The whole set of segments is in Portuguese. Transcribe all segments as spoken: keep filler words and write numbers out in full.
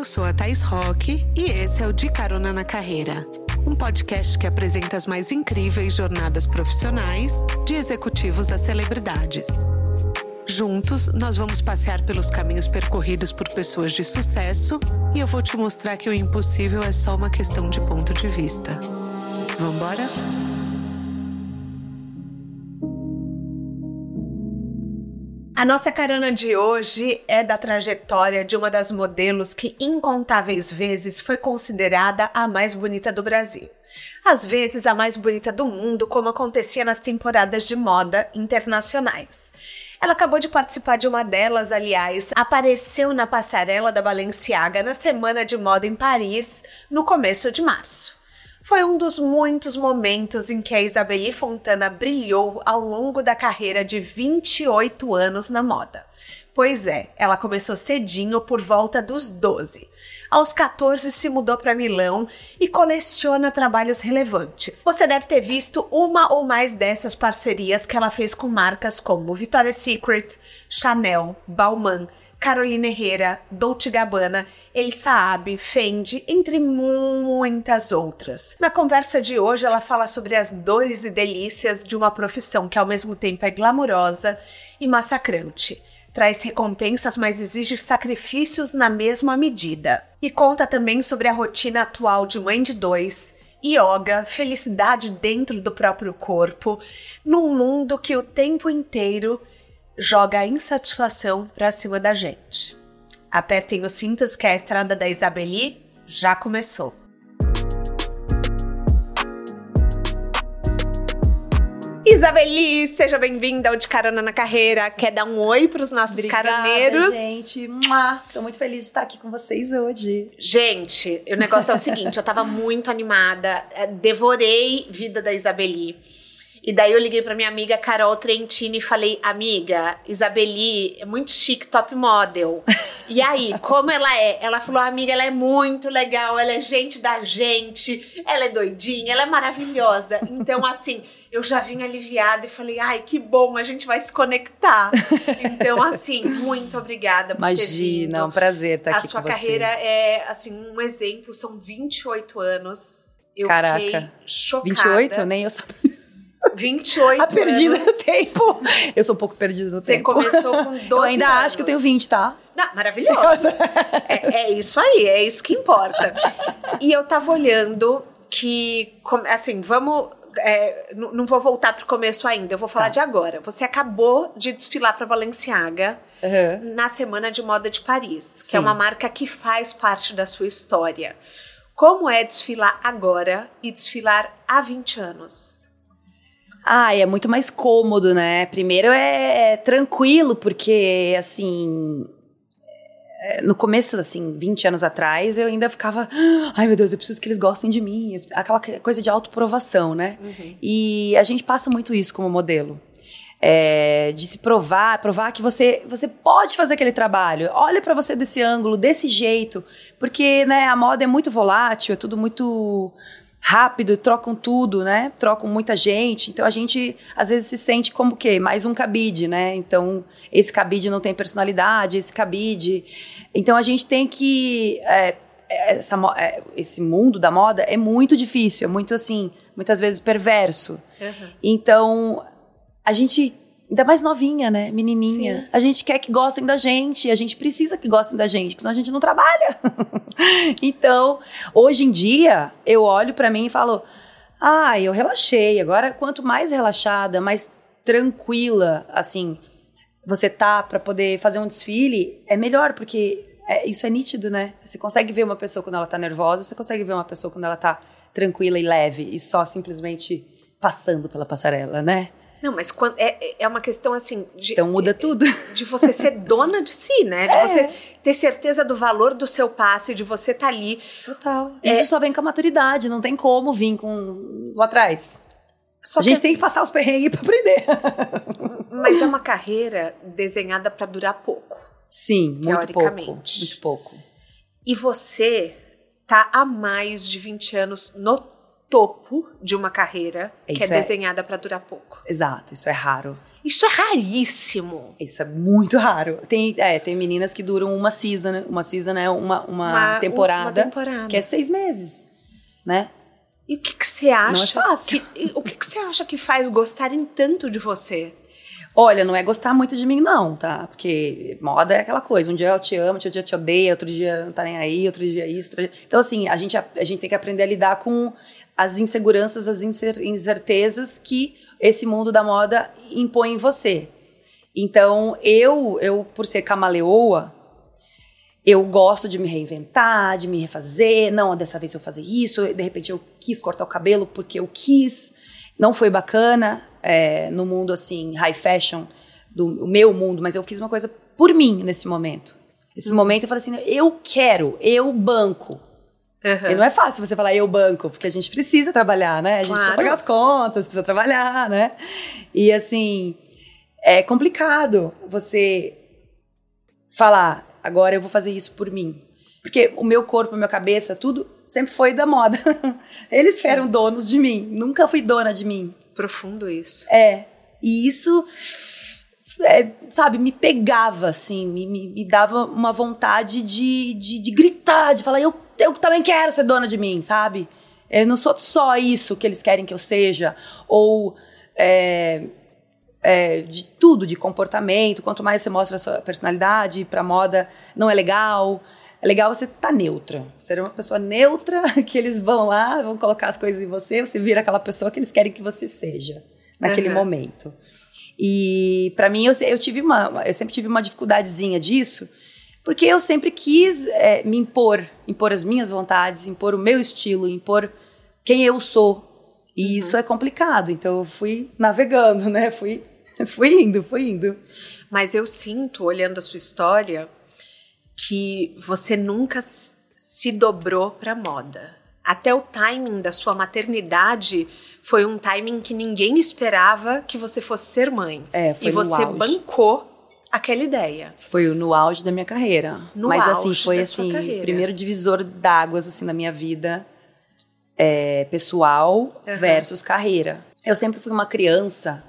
Eu sou a Thaís Roque e esse é o De Carona na Carreira, um podcast que apresenta as mais incríveis jornadas profissionais de executivos a celebridades. Juntos, nós vamos passear pelos caminhos percorridos por pessoas de sucesso e eu vou te mostrar que o impossível é só uma questão de ponto de vista. Vambora? A nossa carona de hoje é da trajetória de uma das modelos que incontáveis vezes foi considerada a mais bonita do Brasil. Às vezes a mais bonita do mundo, como acontecia nas temporadas de moda internacionais. Ela acabou de participar de uma delas, aliás, apareceu na passarela da Balenciaga na Semana de Moda em Paris, no começo de março. Foi um dos muitos momentos em que a Isabeli Fontana brilhou ao longo da carreira de vinte e oito anos na moda. Pois é, ela começou cedinho, por volta dos doze. Aos catorze se mudou para Milão e coleciona trabalhos relevantes. Você deve ter visto uma ou mais dessas parcerias que ela fez com marcas como Victoria's Secret, Chanel, Balmain, Carolina Herrera, Dolce and Gabbana, Elsa Abbe, Fendi, entre muitas outras. Na conversa de hoje, ela fala sobre as dores e delícias de uma profissão que ao mesmo tempo é glamurosa e massacrante. Traz recompensas, mas exige sacrifícios na mesma medida. E conta também sobre a rotina atual de mãe de dois, yoga, felicidade dentro do próprio corpo, num mundo que o tempo inteiro joga a insatisfação pra cima da gente. Apertem os cintos que a estrada da Isabeli já começou. Isabeli, seja bem-vinda ao De Carona na Carreira. Quer dar um oi pros nossos Obrigada, caroneiros? Gente. Tô muito feliz de estar aqui com vocês hoje. Gente, o negócio é o seguinte, eu tava muito animada, devorei Vida da Isabeli. E daí eu liguei pra minha amiga Carol Trentini e falei, amiga, Isabeli é muito chique, top model. E aí, como ela é? Ela falou, amiga, ela é muito legal, ela é gente da gente, ela é doidinha, ela é maravilhosa. Então, assim, eu já vim aliviada e falei, ai, que bom, a gente vai se conectar. Então, assim, muito obrigada por Imagina, ter vindo. Imagina, é um prazer estar aqui com você. A sua carreira é, assim, um exemplo, são vinte e oito anos. Eu Caraca, fiquei chocada. vinte e oito? Nem eu sabia. vinte e oito ah, perdida anos. no tempo. Eu sou um pouco perdida no Você tempo. Você começou com doze Eu ainda anos. acho que eu tenho vinte, tá? Não, maravilhoso. é, é isso aí, é isso que importa. E eu tava olhando que, assim, vamos... É, não, não vou voltar pro começo ainda, eu vou falar tá. de agora. Você acabou de desfilar pra Balenciaga uhum. na Semana de Moda de Paris, Sim. que é uma marca que faz parte da sua história. Como é desfilar agora e desfilar há vinte anos? Ah, é muito mais cômodo, né? Primeiro é, é tranquilo, porque, assim, é, no começo, assim, vinte anos atrás, eu ainda ficava, ai meu Deus, eu preciso que eles gostem de mim, aquela coisa de autoprovação, né? Uhum. E a gente passa muito isso como modelo. É, de se provar, provar que você, você pode fazer aquele trabalho. Olha pra você desse ângulo, desse jeito, porque, né, a moda é muito volátil, é tudo muito rápido, trocam tudo, né? Trocam muita gente. Então, a gente, às vezes, se sente como o quê? Mais um cabide, né? Então, esse cabide não tem personalidade, esse cabide... Então, a gente tem que... É, essa, esse mundo da moda é muito difícil, é muito, assim, muitas vezes perverso. Uhum. Então, a gente... Ainda mais novinha, né? Menininha. Sim. A gente quer que gostem da gente. A gente precisa que gostem da gente, porque senão a gente não trabalha. Então, hoje em dia, eu olho pra mim e falo, ah, eu relaxei. Agora, quanto mais relaxada, mais tranquila, assim, você tá pra poder fazer um desfile, é melhor, porque é, isso é nítido, né? Você consegue ver uma pessoa quando ela tá nervosa, você consegue ver uma pessoa quando ela tá tranquila e leve, e só simplesmente passando pela passarela, né? Não, mas quando, é, é uma questão assim... De, então muda tudo. De você ser dona de si, né? De é. você ter certeza do valor do seu passe, de você estar tá ali. Total. É. Isso só vem com a maturidade, não tem como vir com lá atrás. Só a gente que... tem que passar os perrengues pra aprender. Mas é uma carreira desenhada para durar pouco. Sim, muito pouco. Muito pouco. E você tá há mais de vinte anos no topo de uma carreira Isso que é, é desenhada para durar pouco. Exato, isso é raro. Isso é raríssimo. Isso é muito raro. Tem, é, tem meninas que duram uma season, uma season é uma, uma, Uma- temporada, uma temporada. que é seis meses, né? E o que que você acha? Não é fácil. que- e o que que você acha que faz gostarem tanto de você? Olha, não é gostar muito de mim não, tá? Porque moda é aquela coisa, um dia eu te amo, outro dia eu te odeio, outro dia não tá nem aí, outro dia isso, outro dia... Então assim, a gente, a, a gente tem que aprender a lidar com as inseguranças, as incer- incertezas que esse mundo da moda impõe em você. Então, eu, eu por ser camaleoa, eu gosto de me reinventar, de me refazer. Não, dessa vez eu vou fazer isso. De repente eu quis cortar o cabelo porque eu quis. Não foi bacana é, no mundo assim, high fashion, do meu mundo, mas eu fiz uma coisa por mim nesse momento. Nesse momento eu falei assim, eu quero, eu banco. Uhum. E não é fácil você falar eu banco, porque a gente precisa trabalhar, né? A gente Claro. precisa pagar as contas, precisa trabalhar, né? E assim, é complicado você falar, agora eu vou fazer isso por mim. Porque o meu corpo, a minha cabeça, tudo sempre foi da moda. Eles Sim. eram donos de mim, nunca fui dona de mim. Profundo isso. É, e isso, é, sabe, me pegava, assim, me, me, me dava uma vontade de, de, de gritar, de falar, eu, eu também quero ser dona de mim, sabe? Eu não sou só isso que eles querem que eu seja, ou é, é, de tudo, de comportamento, quanto mais você mostra a sua personalidade pra moda, não é legal. É legal você estar neutra, ser uma pessoa neutra, que eles vão lá, vão colocar as coisas em você, você vira aquela pessoa que eles querem que você seja, naquele Uhum. momento. E pra mim, eu, eu, tive uma, eu sempre tive uma dificuldadezinha disso, porque eu sempre quis é, me impor, impor as minhas vontades, impor o meu estilo, impor quem eu sou. E uhum. isso é complicado, então eu fui navegando, né? Fui, fui indo, fui indo. Mas eu sinto, olhando a sua história, que você nunca se dobrou para moda. Até o timing da sua maternidade foi um timing que ninguém esperava que você fosse ser mãe. É, foi e você auge. bancou aquela ideia. Foi no auge da minha carreira. No Mas auge assim, foi da assim, sua carreira. primeiro divisor d'águas assim na minha vida é, pessoal Uhum. versus carreira. Eu sempre fui uma criança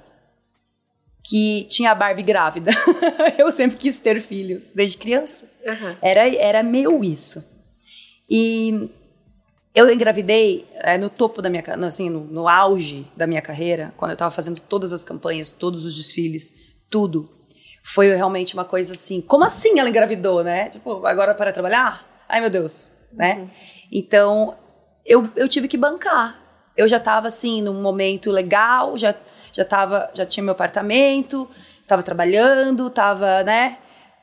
que tinha a Barbie grávida. Eu sempre quis ter filhos, desde criança. Uhum. Era, era meu isso. E eu engravidei é, no topo da minha, assim, no, no auge da minha carreira, quando eu estava fazendo todas as campanhas, todos os desfiles, tudo. Foi realmente uma coisa assim, como assim ela engravidou, né? Tipo, agora para trabalhar? Ai, meu Deus, né? Uhum. Então, eu, eu tive que bancar. Eu já estava assim, num momento legal, já... Já, tava, já tinha meu apartamento, estava trabalhando, estava, né,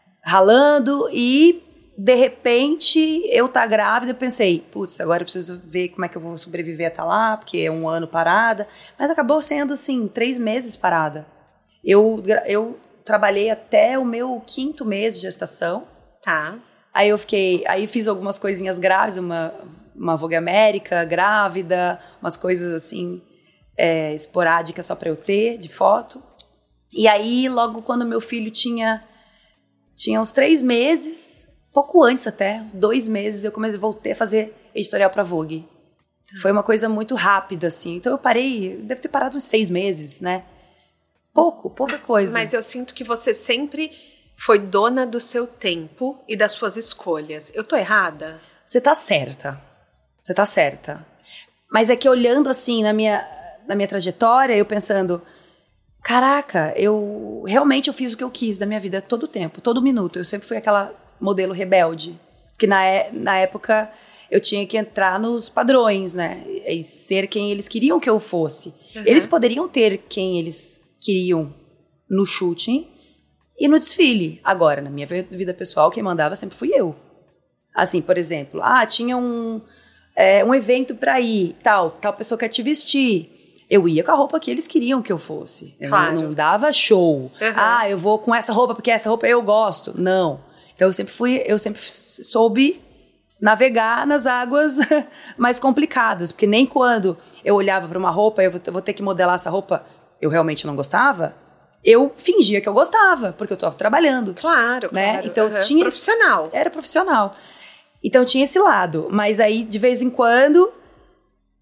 ralando e, de repente, eu tá grávida, eu pensei, putz, agora eu preciso ver como é que eu vou sobreviver até lá, porque é um ano parada. Mas acabou sendo, assim, três meses parada. Eu, eu trabalhei até o meu quinto mês de gestação. Tá. Aí eu fiquei, aí fiz algumas coisinhas graves, uma, uma Vogue América grávida, umas coisas assim... É, esporádica só para eu ter, de foto. E aí, logo quando meu filho tinha, tinha uns três meses, pouco antes até, dois meses, eu comecei, voltei a fazer editorial para Vogue. Foi uma coisa muito rápida, assim. Então eu parei, deve ter parado uns seis meses, né? Pouco, pouca coisa. Mas eu sinto que você sempre foi dona do seu tempo e das suas escolhas. Eu tô errada? Você tá certa. Você tá certa. Mas é que olhando assim na minha... na minha trajetória, eu pensando, caraca, eu realmente eu fiz o que eu quis da minha vida todo o tempo, todo minuto. Eu sempre fui aquela modelo rebelde, porque na, na época eu tinha que entrar nos padrões, né, e ser quem eles queriam que eu fosse. Uhum. Eles poderiam ter quem eles queriam no shooting e no desfile. Agora, na minha vida pessoal, quem mandava sempre fui eu. Assim, por exemplo, ah, tinha um, é, um evento pra ir, tal, tal pessoa quer te vestir. Eu ia com a roupa que eles queriam que eu fosse. Claro. Eu não, não dava show. Uhum. Ah, eu vou com essa roupa porque essa roupa eu gosto. Não. Então eu sempre fui, eu sempre soube navegar nas águas mais complicadas. Porque nem quando eu olhava para uma roupa, eu vou, eu vou ter que modelar essa roupa, eu realmente não gostava, eu fingia que eu gostava, porque eu estava trabalhando. Claro, né? claro. Então uhum. tinha... Profissional. Era profissional. Então tinha esse lado. Mas aí, de vez em quando...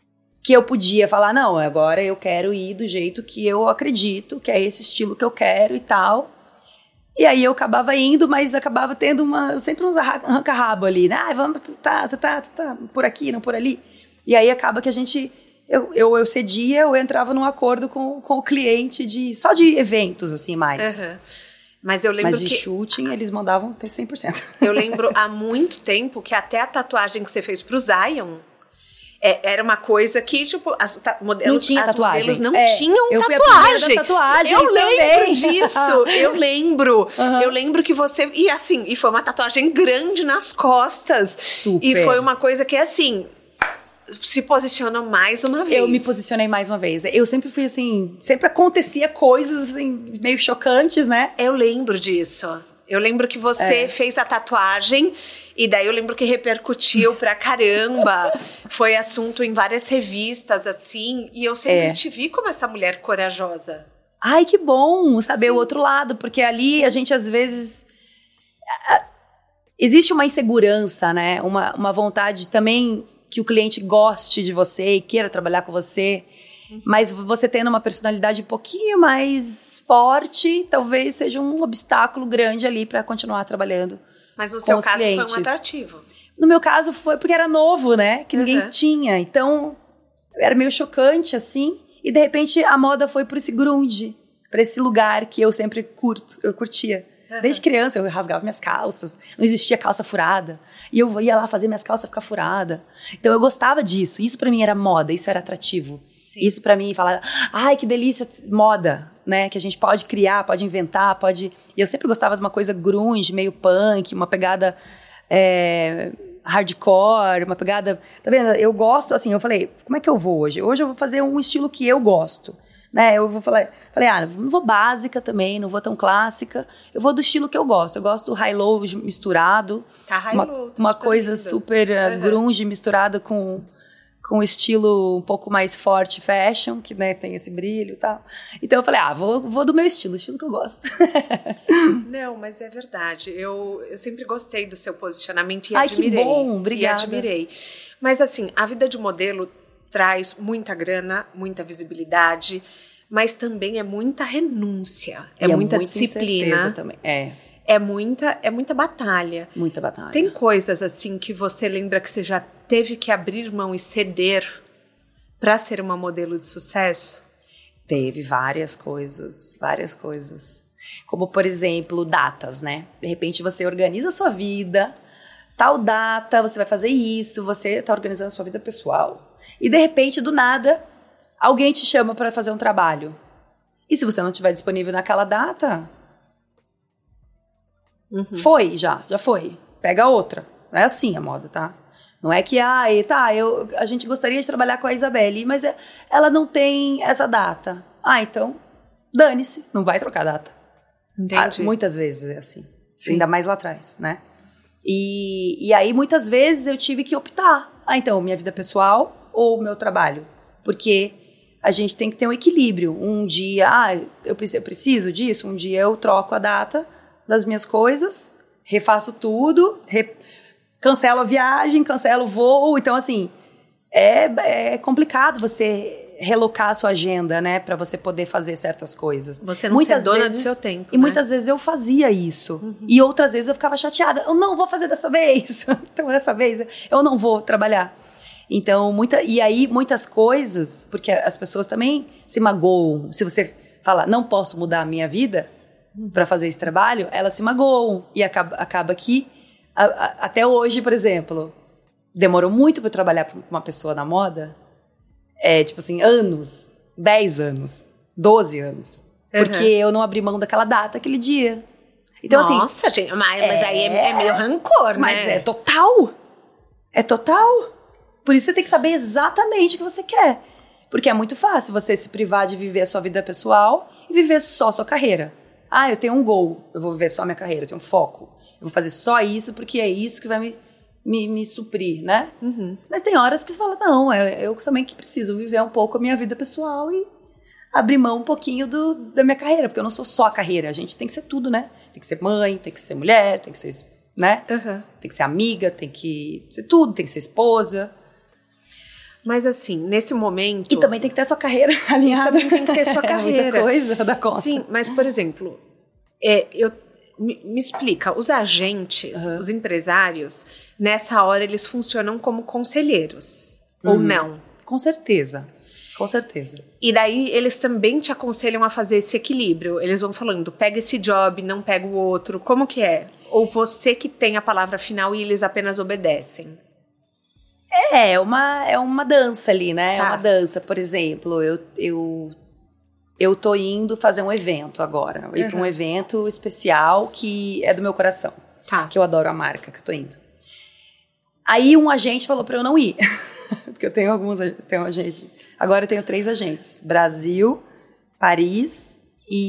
que eu podia falar, não, agora eu quero ir do jeito que eu acredito, que é esse estilo que eu quero e tal. E aí eu acabava indo, mas acabava tendo uma, sempre uns arranca-rabo ali, né? Ah, vamos, tá, tá, tá, tá, por aqui, não por ali. E aí acaba que a gente, eu, eu, eu cedia, eu entrava num acordo com, com o cliente de, só de eventos, assim, mais. Uhum. Mas eu lembro Mas de que... shooting, eles mandavam até cem por cento. Eu lembro há muito tempo que até a tatuagem que você fez pro Zion... É, era uma coisa que, tipo, as ta- modelos não tinha as tatuagem. modelos não é, tinham eu tatuagem. Fui a tatuagem. Eu lembro também. disso. Eu lembro. Uhum. Eu lembro que você... E assim, e foi uma tatuagem grande nas costas. Super. E foi uma coisa que, assim, se posicionou mais uma vez. Eu me posicionei mais uma vez. Eu sempre fui assim... Sempre acontecia coisas, assim, meio chocantes, né? Eu lembro disso. Eu lembro que você É. fez a tatuagem... E daí eu lembro que repercutiu pra caramba. Foi assunto em várias revistas, assim. E eu sempre É. te vi como essa mulher corajosa. Ai, que bom saber Sim. o outro lado. Porque ali a gente, às vezes... Existe uma insegurança, né? Uma, uma vontade também que o cliente goste de você e queira trabalhar com você. Uhum. Mas você tendo uma personalidade um pouquinho mais forte, talvez seja um obstáculo grande ali para continuar trabalhando. Mas no seu caso clientes. foi um atrativo. No meu caso foi porque era novo, né? Que ninguém Uhum. tinha. Então, era meio chocante, assim. E, de repente, a moda foi por esse grunge. Para esse lugar que eu sempre curto. Eu curtia. Uhum. Desde criança, eu rasgava minhas calças. Não existia calça furada. E eu ia lá fazer minhas calças ficar furada. Então, eu gostava disso. Isso, para mim, era moda. Isso era atrativo. Sim. Isso, para mim, falar... Ai, que delícia, moda. Né, que a gente pode criar, pode inventar, pode... E eu sempre gostava de uma coisa grunge, meio punk, uma pegada é, hardcore, uma pegada... Tá vendo? Eu gosto, assim, eu falei, como é que eu vou hoje? Hoje eu vou fazer um estilo que eu gosto, né? Eu vou falar, falei, ah, não vou básica também, não vou tão clássica, eu vou do estilo que eu gosto. Eu gosto do high-low misturado, tá high-low, uma, tá uma super coisa lindo. super uh, Uhum. grunge misturada com... com estilo um pouco mais forte fashion, que, né, tem esse brilho e tal. Então eu falei, ah, vou, vou do meu estilo, o estilo que eu gosto. Não, mas é verdade. Eu, eu sempre gostei do seu posicionamento e Ai, admirei. que bom, obrigada. E admirei. Mas assim, a vida de modelo traz muita grana, muita visibilidade, mas também é muita renúncia, é, E muita, é muita disciplina. também. É, É muita, é muita batalha. muita batalha. Tem coisas assim que você lembra que você já teve que abrir mão e ceder para ser uma modelo de sucesso? Teve várias coisas, várias coisas. Como, por exemplo, datas, né? De repente você organiza a sua vida, tal data, você vai fazer isso, você está organizando a sua vida pessoal. E, de repente, do nada, alguém te chama para fazer um trabalho. E se você não estiver disponível naquela data... Uhum. Foi, já, já foi. Pega outra. Não é assim a moda, tá? Não é que, ah, tá, eu, a gente gostaria de trabalhar com a Isabelle, mas é, ela não tem essa data. Ah, então, dane-se, não vai trocar data. Entendi. Ah, muitas vezes é assim. Sim. Ainda mais lá atrás, né? E, e aí, muitas vezes, eu tive que optar. Ah, então, minha vida pessoal ou meu trabalho? Porque a gente tem que ter um equilíbrio. Um dia, ah, eu preciso disso, um dia eu troco a data das minhas coisas, refaço tudo, re... cancelo a viagem, cancelo o voo. Então, assim, é, é complicado você relocar a sua agenda, né? Para você poder fazer certas coisas. Você não muitas ser dona vezes, do seu tempo, E né? muitas vezes eu fazia isso. Uhum. E outras vezes eu ficava chateada. Eu não vou fazer dessa vez. Então, dessa vez eu não vou trabalhar. Então, muita, e aí muitas coisas, porque as pessoas também se magoam. Se você fala, não posso mudar a minha vida para fazer esse trabalho, elas se magoam. E acaba, acaba que, a, a, até hoje, por exemplo, demorou muito para eu trabalhar com uma pessoa na moda. É, tipo assim, anos, dez anos, doze anos. Uhum. Porque eu não abri mão daquela data, aquele dia. Então, Nossa, assim, gente, mas, mas é, aí é, é meio rancor, né? Mas é total. É total. Por isso você tem que saber exatamente o que você quer. Porque é muito fácil você se privar de viver a sua vida pessoal e viver só a sua carreira. Ah, eu tenho um goal, eu vou viver só a minha carreira, eu tenho um foco. Eu vou fazer só isso porque é isso que vai me, me, me suprir, né? Uhum. Mas tem horas que você fala, não, eu, eu também que preciso viver um pouco a minha vida pessoal e abrir mão um pouquinho do, da minha carreira. Porque eu não sou só a carreira, a gente tem que ser tudo, né? Tem que ser mãe, tem que ser mulher, tem que ser, né? Uhum. Tem que ser amiga, tem que ser tudo, tem que ser esposa. Mas assim, nesse momento... E também tem que ter a sua carreira alinhada. Também tem que ter a sua carreira. É muita coisa da conta. Sim, mas por exemplo, é, eu, me, me explica, os agentes, uhum. os empresários, nessa hora eles funcionam como conselheiros, uhum. ou não? Com certeza, com certeza. E daí eles também te aconselham a fazer esse equilíbrio. Eles vão falando, pega esse job, não pega o outro. Como que é? Ou você que tem a palavra final e eles apenas obedecem? É, uma, é uma dança ali, né? Tá. É uma dança, por exemplo, eu, eu, eu tô indo fazer um evento agora. Eu ir uhum. para um evento especial que é do meu coração. Tá. Que eu adoro a marca que eu tô indo. Aí um agente falou pra eu não ir. Porque eu tenho alguns, eu tenho um agente. Agora eu tenho três agentes. Brasil, Paris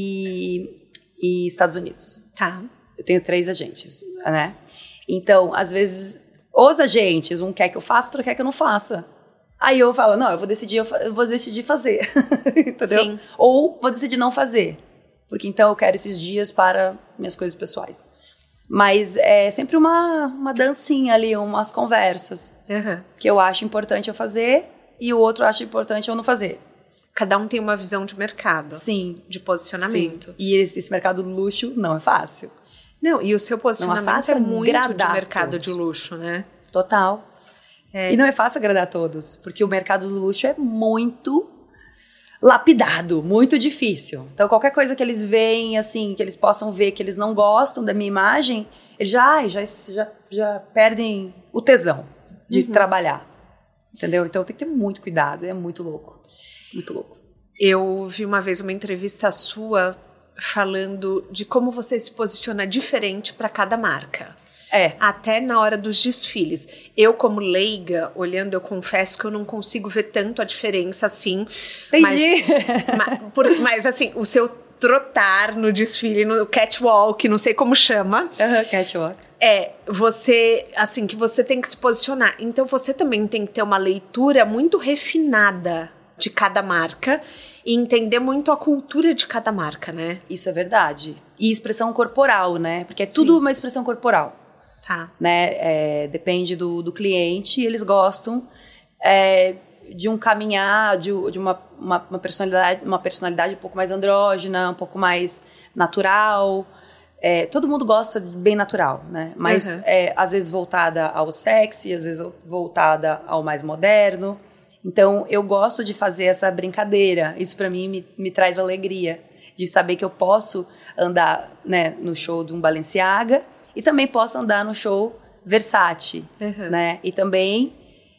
e, e Estados Unidos. Tá. Eu tenho três agentes, né? Então, às vezes... Os agentes, um quer que eu faça, outro quer que eu não faça. Aí eu falo, não, eu vou decidir, eu vou decidir fazer. Entendeu? Sim. Ou vou decidir não fazer. Porque então eu quero esses dias para minhas coisas pessoais. Mas é sempre uma, uma dancinha ali, umas conversas. Uhum. Que eu acho importante eu fazer e o outro acha importante eu não fazer. Cada um tem uma visão de mercado. Sim. De posicionamento. Sim. E esse, esse mercado do luxo não é fácil. Não, e o seu posicionamento é muito de mercado todos. de luxo, né? Total. É. E não é fácil agradar a todos, porque o mercado do luxo é muito lapidado, muito difícil. Então, qualquer coisa que eles veem, assim, que eles possam ver que eles não gostam da minha imagem, eles já, ai, já, já, já perdem o tesão de uhum. trabalhar. Entendeu? Então, tem que ter muito cuidado, é muito louco. Muito louco. Eu vi uma vez uma entrevista sua falando de como você se posiciona diferente para cada marca. É. Até na hora dos desfiles. Eu, como leiga, olhando, eu confesso que eu não consigo ver tanto a diferença assim. Entendi. Mas, mas, por, mas assim, o seu trotar no desfile, no catwalk, não sei como chama. Uhum, catwalk. É, você, assim, que você tem que se posicionar. Então, você também tem que ter uma leitura muito refinada de cada marca e entender muito a cultura de cada marca, né? Isso é verdade. E expressão corporal, né? Porque é tudo Sim. uma expressão corporal. Tá. Né? É, depende do, do cliente, eles gostam é, de um caminhar, de, de uma, uma, uma, personalidade, uma personalidade um pouco mais andrógena, um pouco mais natural. É, todo mundo gosta de bem natural, né? Mas uhum. é, às vezes voltada ao sexy, às vezes voltada ao mais moderno. Então, eu gosto de fazer essa brincadeira. Isso, para mim, me, me traz alegria. De saber que eu posso andar, né, no show de um Balenciaga e também posso andar no show Versace, uhum. né? E também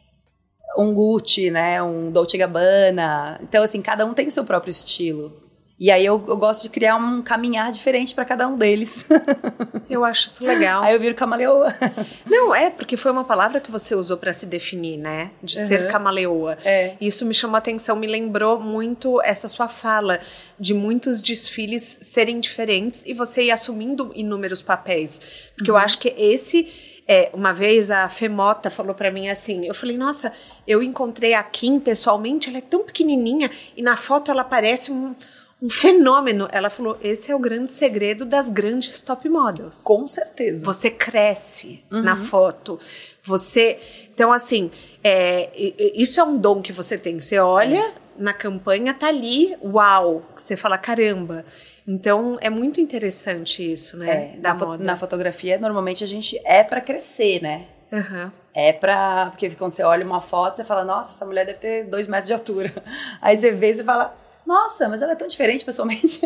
um Gucci, né? Um Dolce and Gabbana. Então, assim, cada um tem o seu próprio estilo. E aí, eu, eu gosto de criar um caminhar diferente para cada um deles. Eu acho isso legal. Aí eu viro camaleoa. Não, é, porque foi uma palavra que você usou para se definir, né? De uhum. ser camaleoa. É. Isso me chamou a atenção, me lembrou muito essa sua fala de muitos desfiles serem diferentes e você ir assumindo inúmeros papéis. Porque uhum. eu acho que esse... É, uma vez a Femota falou pra mim assim, eu falei, nossa, eu encontrei a Kim pessoalmente, ela é tão pequenininha e na foto ela parece um... um fenômeno. Ela falou, esse é o grande segredo das grandes top models. Com certeza. Você cresce uhum. na foto. Você... Então, assim, é, isso é um dom que você tem. Você olha é. na campanha, tá ali, uau. Você fala, caramba. Então, é muito interessante isso, né? É, da na, moda. Fo- na fotografia, normalmente, a gente é pra crescer, né? Uhum. É pra... Porque quando você olha uma foto, você fala, nossa, essa mulher deve ter dois metros de altura. Aí você vê e você fala... Nossa, mas ela é tão diferente pessoalmente.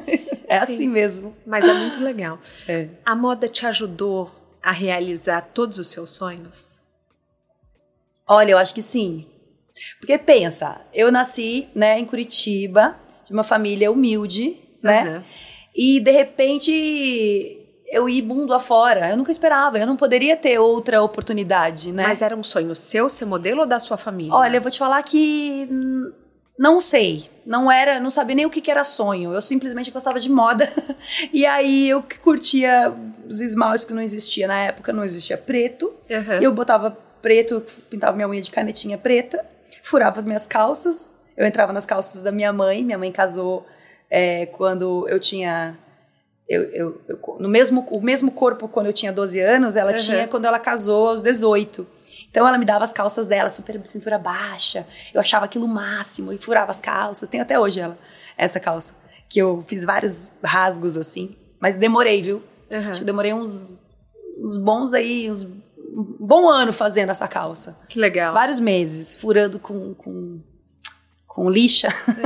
É Sim, assim mesmo. Mas é muito legal. É. A moda te ajudou a realizar todos os seus sonhos? Olha, eu acho que sim. Porque pensa, eu nasci, né, em Curitiba, de uma família humilde, né? Uhum. E de repente eu ir mundo afora. Eu nunca esperava, eu não poderia ter outra oportunidade, né? Mas era um sonho seu ser modelo ou da sua família? Olha, eu vou te falar que... Não sei, não era, não sabia nem o que, que era sonho, eu simplesmente gostava de moda, e aí eu curtia os esmaltes que não existia na época, não existia preto, uhum. eu botava preto, pintava minha unha de canetinha preta, furava minhas calças, eu entrava nas calças da minha mãe, minha mãe casou é, quando eu tinha, eu, eu, eu, no mesmo, o mesmo corpo quando eu tinha doze anos, ela uhum. tinha quando ela casou aos dezoito. Então ela me dava as calças dela, super cintura baixa. Eu achava aquilo o máximo e furava as calças. Tenho até hoje ela, essa calça. Que eu fiz vários rasgos assim. Mas demorei, viu? Uhum. Acho que demorei uns, uns bons aí, uns, um bom ano fazendo essa calça. Que legal. Vários meses, furando com, com, com lixa.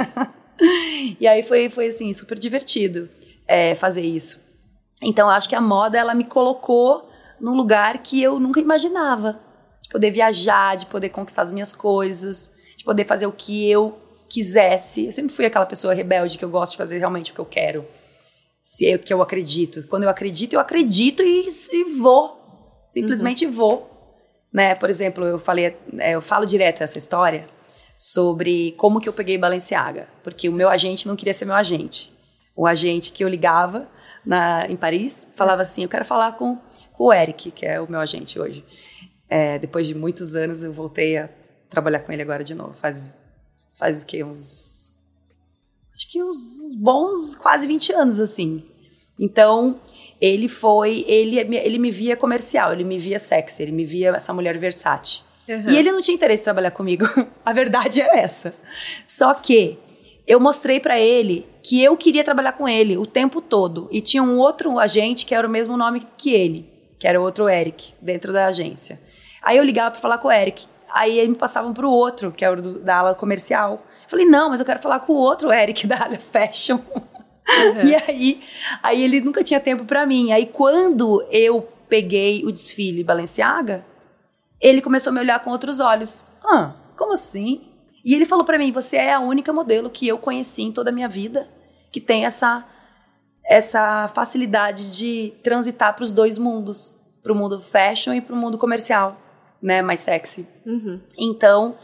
É. E aí foi, foi assim, super divertido é, fazer isso. Então eu acho que a moda, ela me colocou num lugar que eu nunca imaginava. De poder viajar, de poder conquistar as minhas coisas, de poder fazer o que eu quisesse. Eu sempre fui aquela pessoa rebelde que eu gosto de fazer realmente o que eu quero. Se é o que eu acredito. Quando eu acredito, eu acredito e, e vou. Simplesmente uhum. vou. Né? Por exemplo, eu, falei, eu falo direto essa história sobre como que eu peguei Balenciaga. Porque o meu agente não queria ser meu agente. O agente que eu ligava na, em Paris falava assim, eu quero falar com, com o Eric, que é o meu agente hoje. É, depois de muitos anos, eu voltei a trabalhar com ele agora de novo. Faz, faz o quê? Uns... Acho que uns, uns bons quase vinte anos, assim. Então, ele foi... Ele, ele me via comercial, ele me via sexy, ele me via essa mulher versátil. Uhum. E ele não tinha interesse em trabalhar comigo. A verdade é essa. Só que eu mostrei pra ele que eu queria trabalhar com ele o tempo todo. E tinha um outro agente que era o mesmo nome que ele, que era o outro Eric, dentro da agência. Aí eu ligava pra falar com o Eric. Aí eles me passavam pro outro, que era o do, da ala comercial. Eu falei, não, mas eu quero falar com o outro Eric da ala fashion. Uhum. E aí, aí ele nunca tinha tempo pra mim. Aí quando eu peguei o desfile Balenciaga, ele começou a me olhar com outros olhos. Ah, como assim? E ele falou pra mim, você é a única modelo que eu conheci em toda a minha vida que tem essa, essa facilidade de transitar pros dois mundos. Pro mundo fashion e pro mundo comercial. Né, mais sexy. Uhum. Então,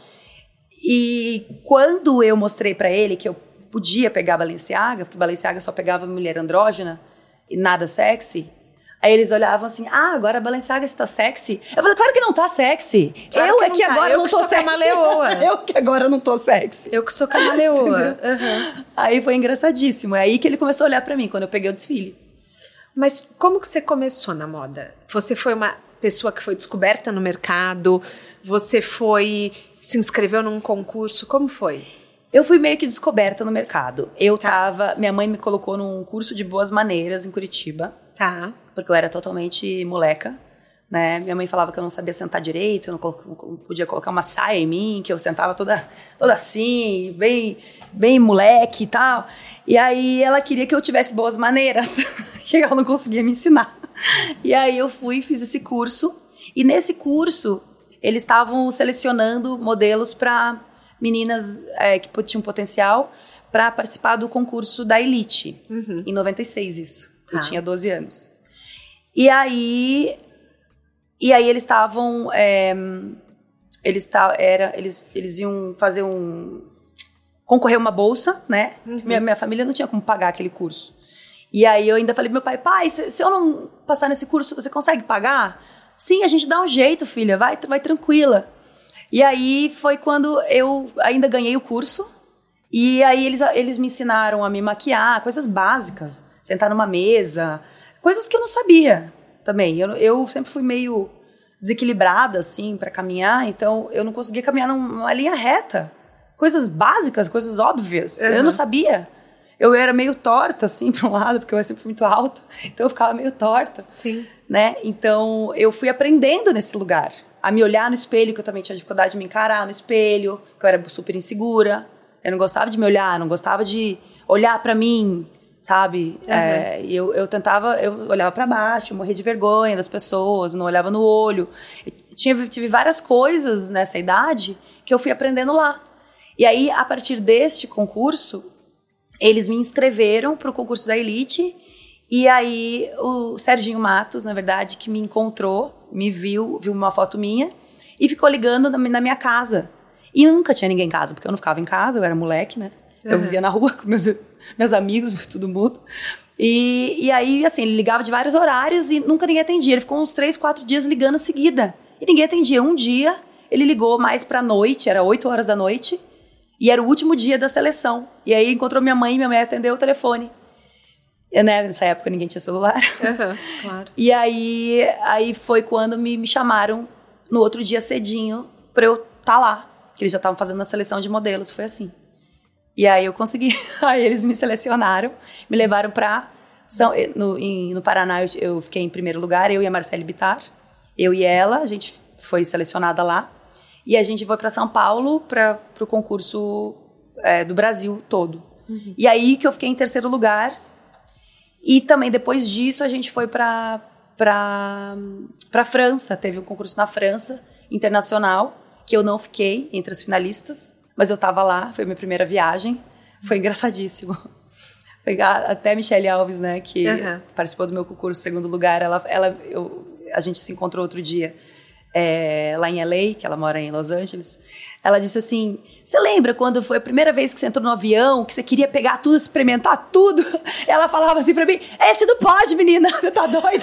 e quando eu mostrei pra ele que eu podia pegar Balenciaga, porque Balenciaga só pegava mulher andrógena e nada sexy, aí eles olhavam assim, ah, agora a Balenciaga está sexy? Eu falei, claro que não tá sexy. Claro eu que é que tá. agora eu não que tô sou sexy. Camaleoa. Eu que agora não tô sexy. Eu que sou camaleoa. Uhum. Aí foi engraçadíssimo. É aí que ele começou a olhar pra mim, quando eu peguei o desfile. Mas como que você começou na moda? Você foi uma pessoa que foi descoberta no mercado? Você foi... se inscreveu num concurso? Como foi? Eu fui meio que descoberta no mercado. Eu tá. tava... Minha mãe me colocou num curso de boas maneiras em Curitiba. Tá. Porque eu era totalmente moleca, né? Minha mãe falava que eu não sabia sentar direito, eu não, colo- não podia colocar uma saia em mim, que eu sentava toda, toda assim, bem, bem moleque e tal. E aí ela queria que eu tivesse boas maneiras, que ela não conseguia me ensinar. E aí eu fui e fiz esse curso. E nesse curso, eles estavam selecionando modelos para meninas é, que tinham potencial para participar do concurso da Elite. Uhum. Em noventa e seis, isso. Tá. Eu tinha doze anos. E aí, e aí eles estavam... É, eles, ta, era, eles, eles iam fazer um... concorrer uma bolsa, né? Uhum. Minha, minha família não tinha como pagar aquele curso. E aí eu ainda falei pro meu pai, pai, se, se eu não passar nesse curso, você consegue pagar? Sim, a gente dá um jeito, filha, vai, vai tranquila. E aí foi quando eu ainda ganhei o curso. E aí eles, eles me ensinaram a me maquiar, coisas básicas. Sentar numa mesa, coisas que eu não sabia também. Eu, eu sempre fui meio desequilibrada, assim, pra caminhar. Então eu não conseguia caminhar numa linha reta. Coisas básicas, coisas óbvias. Uhum. Eu não sabia. Eu era meio torta, assim, para um lado, porque eu sempre fui muito alta. Então, eu ficava meio torta. Sim. Né? Então, eu fui aprendendo nesse lugar. A me olhar no espelho, que eu também tinha dificuldade de me encarar no espelho. Que eu era super insegura. Eu não gostava de me olhar, não gostava de olhar para mim, sabe? Uhum. É, eu, eu tentava, eu olhava para baixo, eu morria de vergonha das pessoas, não olhava no olho. Eu tinha, tive várias coisas nessa idade que eu fui aprendendo lá. E aí, a partir deste concurso... eles me inscreveram para o concurso da Elite e aí o Serginho Matos, na verdade, que me encontrou, me viu, viu uma foto minha e ficou ligando na, na minha casa. E nunca tinha ninguém em casa, porque eu não ficava em casa, eu era moleque, né? Uhum. Eu vivia na rua com meus, meus amigos, todo mundo. E, e aí, assim, ele ligava de vários horários e nunca ninguém atendia. Ele ficou uns três, quatro dias ligando em seguida. E ninguém atendia. Um dia, ele ligou mais pra noite, era oito horas da noite. E era o último dia da seleção. E aí encontrou minha mãe e minha mãe atendeu o telefone. Eu, né, nessa época ninguém tinha celular. Uhum, claro. E aí, aí foi quando me, me chamaram no outro dia cedinho pra eu estar lá. Que eles já estavam fazendo a seleção de modelos, foi assim. E aí eu consegui, aí eles me selecionaram, me levaram pra... São, no, em, no Paraná eu, eu fiquei em primeiro lugar, eu e a Marcele Bittar. Eu e ela, a gente foi selecionada lá. E a gente foi pra São Paulo para o concurso é, do Brasil todo. Uhum. E aí que eu fiquei em terceiro lugar. E também depois disso a gente foi pra, pra, pra França. Teve um concurso na França, internacional, que eu não fiquei entre as finalistas. Mas eu tava lá, foi minha primeira viagem. Foi engraçadíssimo. Foi até a Michelle Alves, né, que uhum. participou do meu concurso, segundo lugar. Ela, ela, eu, a gente se encontrou outro dia é, lá em L A, que ela mora em Los Angeles. Ela disse assim, você lembra quando foi a primeira vez que você entrou no avião, que você queria pegar tudo, experimentar tudo? Ela falava assim pra mim, esse não pode, menina, você tá doida?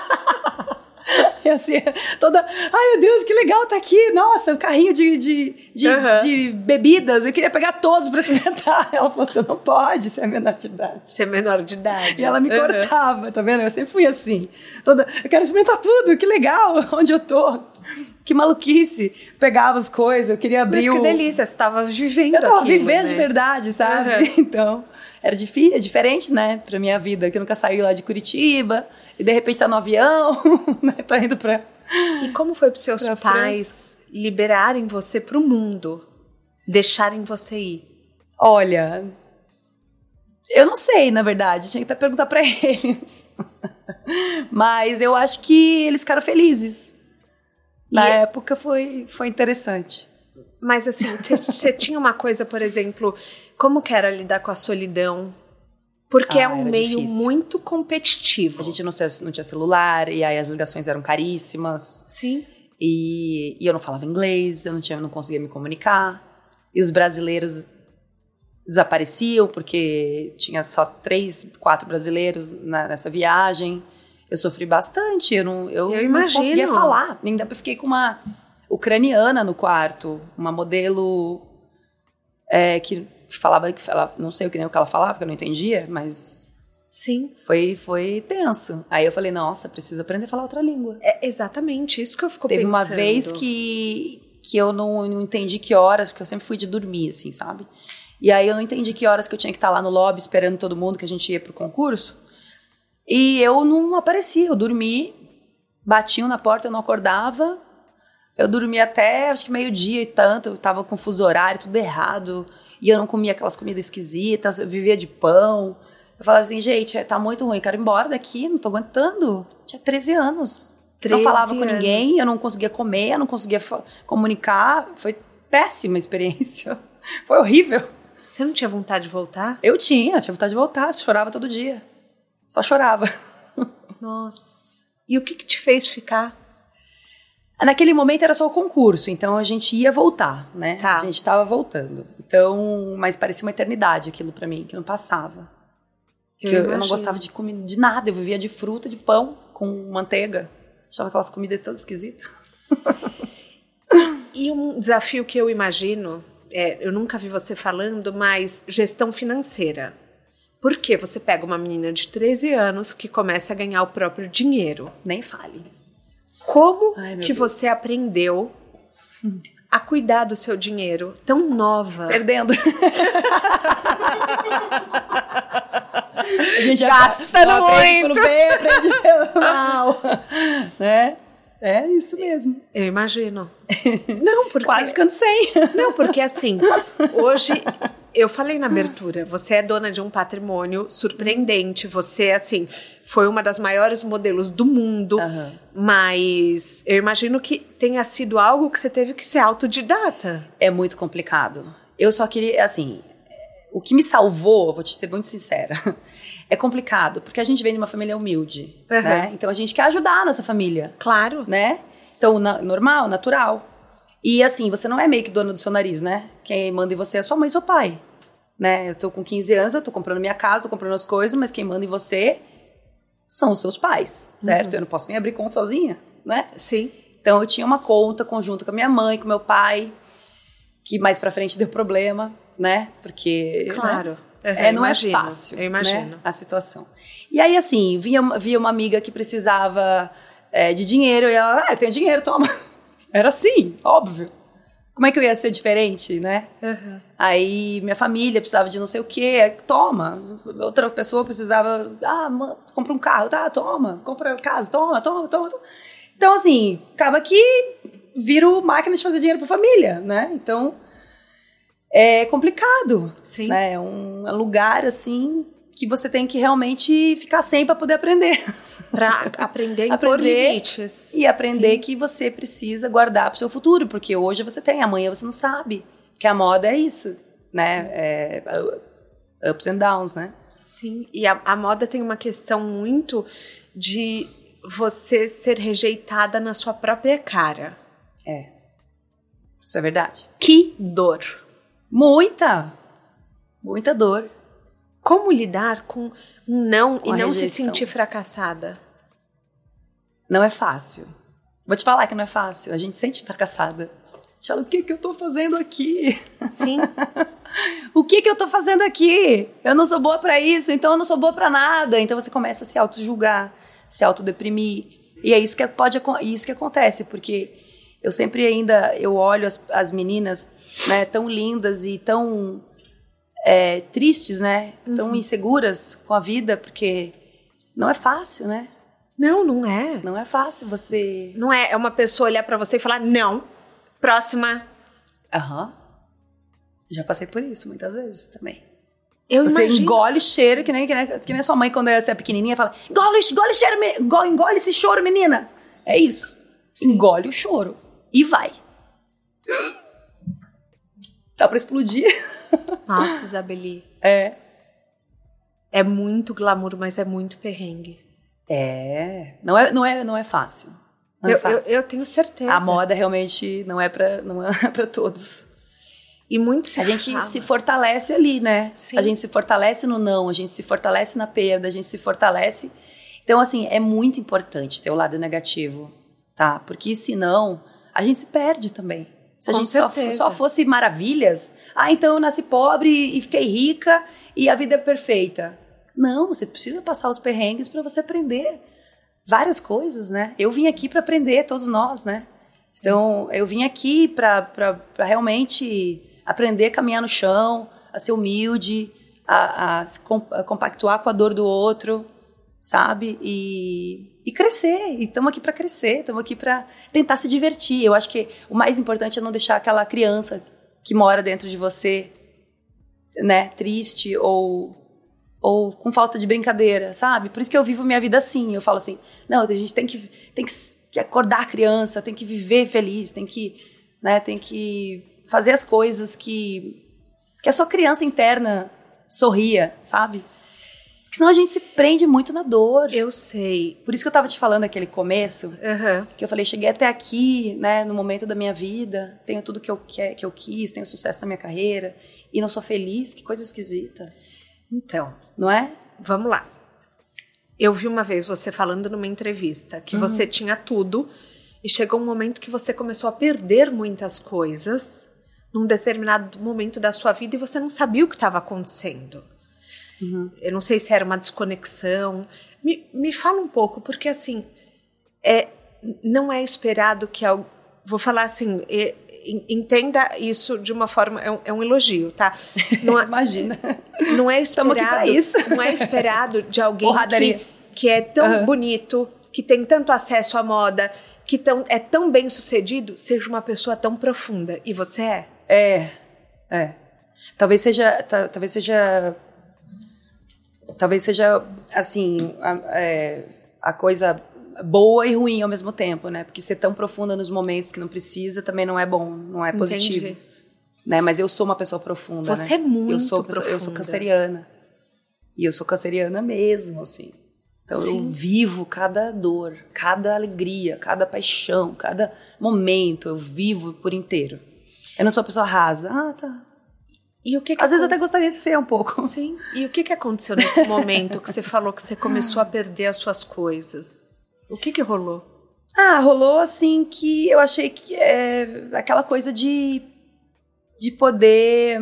E assim, toda, ai meu Deus, que legal tá aqui, nossa, um carrinho de, de, de, uhum. de bebidas, eu queria pegar todos pra experimentar. Ela falou, você não pode, você é menor de idade. Você é menor de idade. E ela me uhum. cortava, tá vendo? Eu sempre fui assim, toda, eu quero experimentar tudo, que legal, onde eu tô. Que maluquice, pegava as coisas, eu queria abrir. Mas que o... delícia, você estava vivendo. Eu tava aquilo, vivendo né? de verdade, sabe? Uhum. Então, era difícil, é diferente, né, pra minha vida, que eu nunca saí lá de Curitiba, e de repente tá no avião, né, tá indo pra... E como foi pros seus pais França. liberarem você pro mundo, deixarem você ir? Olha, eu não sei, na verdade, tinha que até perguntar pra eles. Mas eu acho que eles ficaram felizes. Na e... época foi, foi interessante. Mas assim, você tinha uma coisa, por exemplo, como que era lidar com a solidão? Porque ah, é um meio difícil. muito competitivo. A gente não, não tinha celular, e aí as ligações eram caríssimas. Sim. E, e eu não falava inglês, eu não, tinha, não conseguia me comunicar. E os brasileiros desapareciam, porque tinha só três, quatro brasileiros na, nessa viagem. Eu sofri bastante, eu não, eu eu não conseguia falar. Ainda fiquei com uma ucraniana no quarto, uma modelo é, que falava, que falava, não sei o que nem o que ela falava, porque eu não entendia, mas sim, foi, foi tenso. Aí eu falei, nossa, preciso aprender a falar outra língua. É exatamente isso que eu fico Teve pensando. Teve uma vez que, que eu não, não entendi que horas, porque eu sempre fui de dormir, assim, sabe? E aí eu não entendi que horas que eu tinha que estar lá no lobby esperando todo mundo, que a gente ia pro concurso. E eu não aparecia, eu dormi, batiam na porta, eu não acordava. Eu dormi até, acho que meio-dia e tanto, eu tava com fuso horário, tudo errado. E eu não comia aquelas comidas esquisitas, eu vivia de pão. Eu falava assim, gente, tá muito ruim, quero ir embora daqui, não tô aguentando. Tinha treze anos. treze não falava com ninguém, eu não conseguia comer, eu não conseguia comunicar. Foi péssima experiência. Foi horrível. Você não tinha vontade de voltar? Eu tinha, tinha vontade de voltar, chorava todo dia. Só chorava. Nossa. E o que que te fez ficar? Naquele momento era só o concurso, então a gente ia voltar, né? Tá. A gente estava voltando. Então, mas parecia uma eternidade aquilo pra mim, que não passava. Eu, que eu, eu não gostava de comida, de nada, eu vivia de fruta, de pão com manteiga. Achava aquelas comidas todas esquisitas. E um desafio que eu imagino, é, eu nunca vi você falando, mas gestão financeira. Porque você pega uma menina de treze anos que começa a ganhar o próprio dinheiro. Nem fale. Como Ai, que Deus. você aprendeu a cuidar do seu dinheiro tão nova? Perdendo. A gente gasta não muito. Pelo bem, aprende pelo mal. Né? É isso mesmo. Eu imagino. Não, porque... Quase ficando sem. Não, porque assim, hoje... Eu falei na abertura, você é dona de um patrimônio surpreendente, você, assim, foi uma das maiores modelos do mundo, uhum. Mas eu imagino que tenha sido algo que você teve que ser autodidata. É muito complicado. Eu só queria, assim, o que me salvou, vou te ser muito sincera, é complicado, porque a gente vem de uma família humilde, uhum. né? Então a gente quer ajudar a nossa família. Claro. Né? Então, na, normal, natural. E assim, você não é meio que dona do seu nariz, né? Quem manda em você é sua mãe e seu pai, né? Eu tô com quinze anos, eu tô comprando minha casa, tô comprando as coisas, mas quem manda em você são os seus pais, certo? Uhum. Eu não posso nem abrir conta sozinha, né? Sim. Então eu tinha uma conta conjunta com a minha mãe, com meu pai, que mais pra frente deu problema, né? Porque... Claro. Né? Uhum, é, não imagino, é fácil, eu imagino. Né? A situação. E aí, assim, via, via uma amiga que precisava é, de dinheiro e ela, ah, eu tenho dinheiro, toma. Era assim, óbvio. Como é que eu ia ser diferente, né? Uhum. Aí minha família precisava de não sei o quê, toma. Outra pessoa precisava, ah, mãe, compra um carro, tá, toma. Compra casa, toma, toma, toma, toma. Então, assim, acaba que viro máquina de fazer dinheiro pra família, né? Então, é complicado. Sim. Né? É um lugar, assim, que você tem que realmente ficar sem pra poder aprender. Pra aprender a impor limites. E aprender Sim. que você precisa guardar pro seu futuro, porque hoje você tem, amanhã você não sabe. Porque a moda é isso, né? É, ups and downs, né? Sim, e a, a moda tem uma questão muito de você ser rejeitada na sua própria cara. É, isso é verdade. Que dor! Muita! Muita dor. Como lidar com um não Com e a não se rejeição. sentir fracassada? Não é fácil. Vou te falar que não é fácil. A gente se sente fracassada. A gente fala, o que, que eu tô fazendo aqui? Sim. O que, que eu tô fazendo aqui? Eu não sou boa pra isso, então eu não sou boa pra nada. Então você começa a se auto-julgar, se autodeprimir. E é isso que, pode, isso que acontece, porque eu sempre ainda eu olho as, as meninas, né, tão lindas e tão é, tristes, né? Uhum. Tão inseguras com a vida, porque não é fácil, né? Não, não é. Não é fácil você... Não é, é uma pessoa olhar pra você e falar, não, próxima. Aham. Uhum. Já passei por isso muitas vezes também. Eu você imagino. engole cheiro, que nem, que, nem, que nem a sua mãe quando você é pequenininha, fala, engole, engole cheiro, engole, engole esse choro, menina. É isso. Sim. Engole o choro. E vai. Tá pra explodir. Nossa, Isabeli. É. É muito glamour, mas é muito perrengue. É. Não é, não é, não é fácil. Não eu, é fácil. Eu, eu tenho certeza. A moda realmente não é pra, não é pra todos. E muito se A gente fala. se fortalece ali, né? Sim. A gente se fortalece no não, a gente se fortalece na perda, a gente se fortalece. Então, assim, é muito importante ter o lado negativo, tá? Porque senão, a gente se perde também. Se a Com gente só, só fosse maravilhas, ah, então eu nasci pobre e fiquei rica e a vida é perfeita. Não, você precisa passar os perrengues para você aprender várias coisas, né? Eu vim aqui para aprender, todos nós, né? Sim. Então, eu vim aqui para realmente aprender a caminhar no chão, a ser humilde, a, a se a compactuar com a dor do outro, sabe? E, e crescer. E estamos aqui para crescer, estamos aqui para tentar se divertir. Eu acho que o mais importante é não deixar aquela criança que mora dentro de você, né, triste ou, ou com falta de brincadeira, sabe? Por isso que eu vivo minha vida assim. Eu falo assim, não, a gente tem que, tem que acordar a criança, tem que viver feliz, tem que, né, tem que fazer as coisas que, que a sua criança interna sorria, sabe? Porque senão a gente se prende muito na dor. Eu sei. Por isso que eu tava te falando naquele começo, uhum. que eu falei, cheguei até aqui, né, no momento da minha vida, tenho tudo que eu, que, que eu quis, tenho sucesso na minha carreira, e não sou feliz, que coisa esquisita. Então, não é? Vamos lá. Eu vi uma vez você falando numa entrevista que uhum. você tinha tudo, e chegou um momento que você começou a perder muitas coisas num determinado momento da sua vida e você não sabia o que estava acontecendo. Uhum. Eu não sei se era uma desconexão. Me, me fala um pouco, porque assim, é, não é esperado que... Algo, vou falar assim, é, entenda isso de uma forma... É um, é um elogio, tá? Não é, Imagina. Não é esperado, aqui pra isso. Não é esperado de alguém que, que é tão uhum. bonito, que tem tanto acesso à moda, que tão, é tão bem sucedido, seja uma pessoa tão profunda. E você é? É, é. Talvez seja, tá, talvez seja, talvez seja, assim, a, é, a coisa boa e ruim ao mesmo tempo, né? Porque ser tão profunda nos momentos que não precisa também não é bom, não é positivo. Entendi. Né? Mas eu sou uma pessoa profunda, Você né? é muito eu sou, profunda. Eu sou canceriana. E eu sou canceriana mesmo, assim. Então Sim. eu vivo cada dor, cada alegria, cada paixão, cada momento, eu vivo por inteiro. Eu não sou uma pessoa rasa. Ah, tá. E o que que Às aconte... vezes eu até gostaria de ser um pouco. Sim. E o que que aconteceu nesse momento que você falou que você começou a perder as suas coisas? O que que rolou? Ah, rolou assim que eu achei que é aquela coisa de, de poder...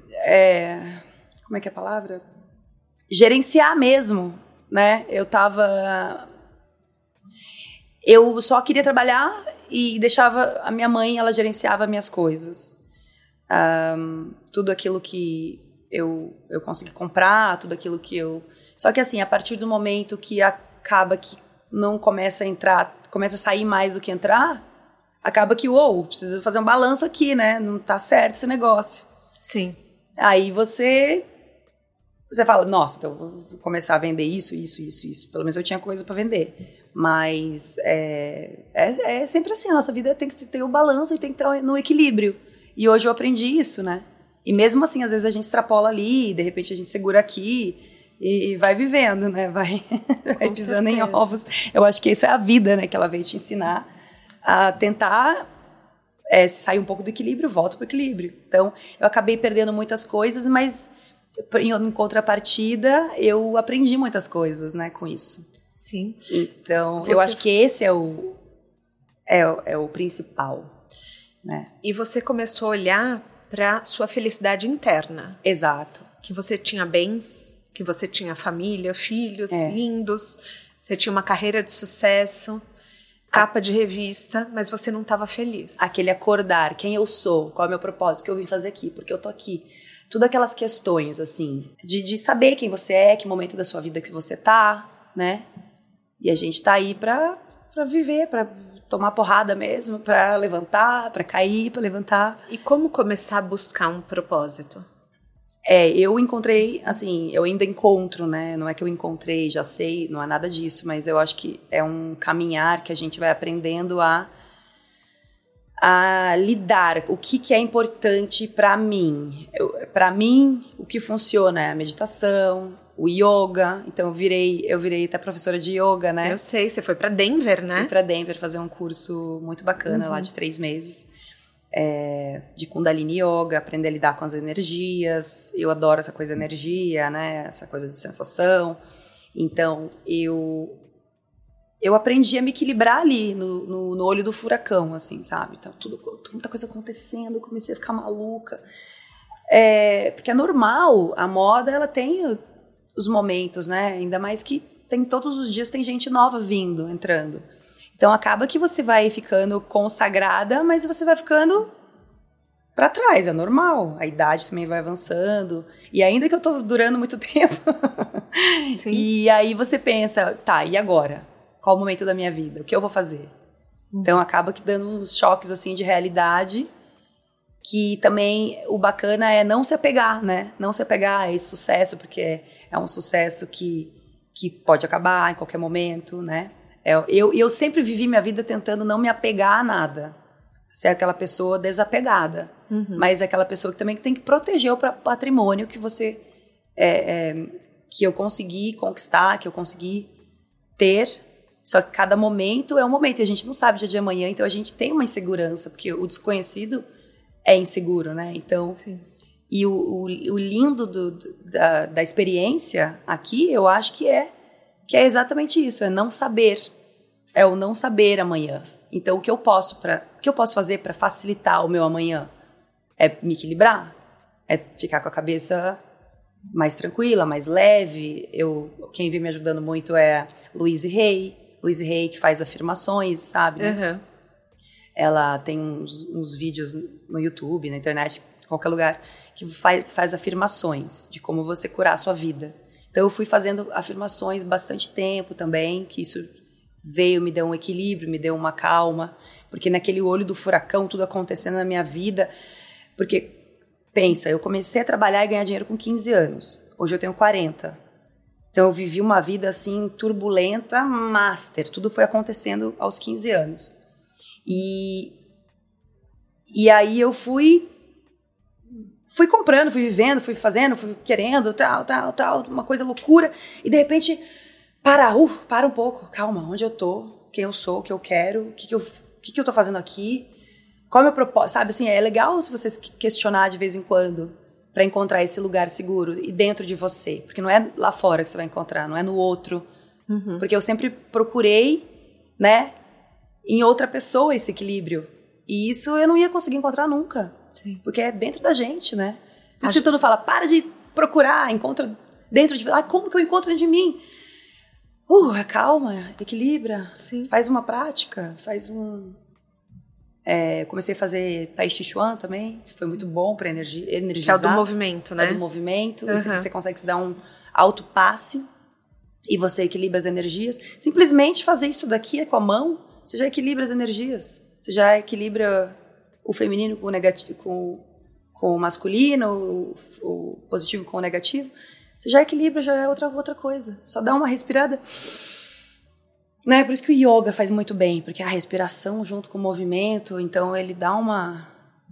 É, como é que é a palavra? Gerenciar mesmo, né? Eu tava... Eu só queria trabalhar e deixava a minha mãe, ela gerenciava minhas coisas. Um, tudo aquilo que eu, eu consegui comprar, tudo aquilo que eu... Só que assim, a partir do momento que acaba que não começa a entrar, começa a sair mais do que entrar, acaba que, uou, preciso fazer um balanço aqui, né? Não tá certo esse negócio. Sim. Aí você... Você fala, nossa, então eu vou começar a vender isso, isso, isso, isso. Pelo menos eu tinha coisa para vender. Mas é, é, é sempre assim, a nossa vida tem que ter o balanço e tem que estar no equilíbrio. E hoje eu aprendi isso, né? E mesmo assim, às vezes a gente extrapola ali, de repente a gente segura aqui e, e vai vivendo, né? Vai, vai pisando em ovos. Eu acho que isso é a vida, né? Que ela veio te ensinar a tentar é, sair um pouco do equilíbrio, volta para o equilíbrio. Então, eu acabei perdendo muitas coisas, mas... em contrapartida, eu aprendi muitas coisas, né, com isso. Sim. Então, você... eu acho que esse é o, é, o, é o principal, né? E você começou a olhar para sua felicidade interna. Exato. Que você tinha bens, que você tinha família, filhos é. lindos, você tinha uma carreira de sucesso, capa de revista, mas você não estava feliz. Aquele acordar, quem eu sou, qual é o meu propósito, o que eu vim fazer aqui, porque eu tô aqui. Tudo aquelas questões, assim, de, de saber quem você é, que momento da sua vida que você tá, né? E a gente tá aí pra, pra viver, pra tomar porrada mesmo, pra levantar, pra cair, pra levantar. E como começar a buscar um propósito? É, eu encontrei, assim, eu ainda encontro, né? Não é que eu encontrei, já sei, não é nada disso, mas eu acho que é um caminhar que a gente vai aprendendo a a lidar, o que, que é importante para mim. Para mim, o que funciona é a meditação, o yoga. Então, eu virei, eu virei até professora de yoga, né? Eu sei, você foi para Denver, né? Fui para Denver fazer um curso muito bacana, uhum. lá de três meses, é, de Kundalini Yoga, aprender a lidar com as energias. Eu adoro essa coisa de energia, né? Essa coisa de sensação. Então, eu... eu aprendi a me equilibrar ali, no, no, no olho do furacão, assim, sabe? Então, tudo, muita coisa acontecendo, eu comecei a ficar maluca. É, porque é normal, a moda, ela tem os momentos, né? Ainda mais que tem, todos os dias tem gente nova vindo, entrando. Então, acaba que você vai ficando consagrada, mas você vai ficando para trás, é normal. A idade também vai avançando. E ainda que eu tô durando muito tempo. E aí você pensa, tá, e agora? Qual o momento da minha vida? O que eu vou fazer? Uhum. Então, acaba que dando uns choques, assim, de realidade, que também o bacana é não se apegar, né? Não se apegar a esse sucesso, porque é um sucesso que, que pode acabar em qualquer momento, né? Eu, eu sempre vivi minha vida tentando não me apegar a nada. Ser aquela pessoa desapegada. Uhum. Mas é aquela pessoa que também tem que proteger o patrimônio que você... É, é, que eu consegui conquistar, que eu consegui ter... Só que cada momento é um momento, e a gente não sabe o dia de amanhã, então a gente tem uma insegurança, porque o desconhecido é inseguro, né? Então, sim. E o, o, o lindo do, do, da, da experiência aqui, eu acho que é, que é exatamente isso, é não saber, é o não saber amanhã. Então, o que eu posso, pra, o que eu posso fazer para facilitar o meu amanhã? É me equilibrar, é ficar com a cabeça mais tranquila, mais leve. Eu, quem vem me ajudando muito é a Louise Hay, Louise Hay, que faz afirmações, sabe? Né? Uhum. Ela tem uns, uns vídeos no YouTube, na internet, em qualquer lugar, que faz, faz afirmações de como você curar a sua vida. Então, eu fui fazendo afirmações bastante tempo também, que isso veio, me deu um equilíbrio, me deu uma calma, porque naquele olho do furacão, tudo acontecendo na minha vida, porque, pensa, eu comecei a trabalhar e ganhar dinheiro com quinze anos, hoje eu tenho quarenta. Então, eu vivi uma vida, assim, turbulenta, master. Tudo foi acontecendo aos quinze anos. E, e aí eu fui, fui comprando, fui vivendo, fui fazendo, fui querendo, tal, tal, tal, uma coisa loucura. E, de repente, para, uh, para um pouco. Calma, onde eu tô? Quem eu sou? O que eu quero? O que, que, eu, o que, que eu tô fazendo aqui? Qual é o meu propósito? Sabe, assim, é legal se você questionar de vez em quando, para encontrar esse lugar seguro e dentro de você. Porque não é lá fora que você vai encontrar, não é no outro. Uhum. Porque eu sempre procurei, né, em outra pessoa esse equilíbrio. E isso eu não ia conseguir encontrar nunca. Sim. Porque é dentro da gente, né? Por isso que todo mundo fala, para de procurar, encontra dentro de... Ah, como que eu encontro dentro de mim? Uh, calma, equilibra. Sim. Faz uma prática, faz um... É, comecei a fazer Tai Chi Chuan também, que foi muito bom para energi- energizar. Que é o do movimento, né? É do movimento. Uhum. Você, você consegue se dar um alto passe e você equilibra as energias. Simplesmente fazer isso daqui com a mão, você já equilibra as energias. Você já equilibra o feminino com o negativo, com, com o masculino, o, o positivo com o negativo. Você já equilibra, já é outra, outra coisa. Só dá uma respirada. Né? Por isso que o yoga faz muito bem, porque a respiração junto com o movimento, então ele dá uma,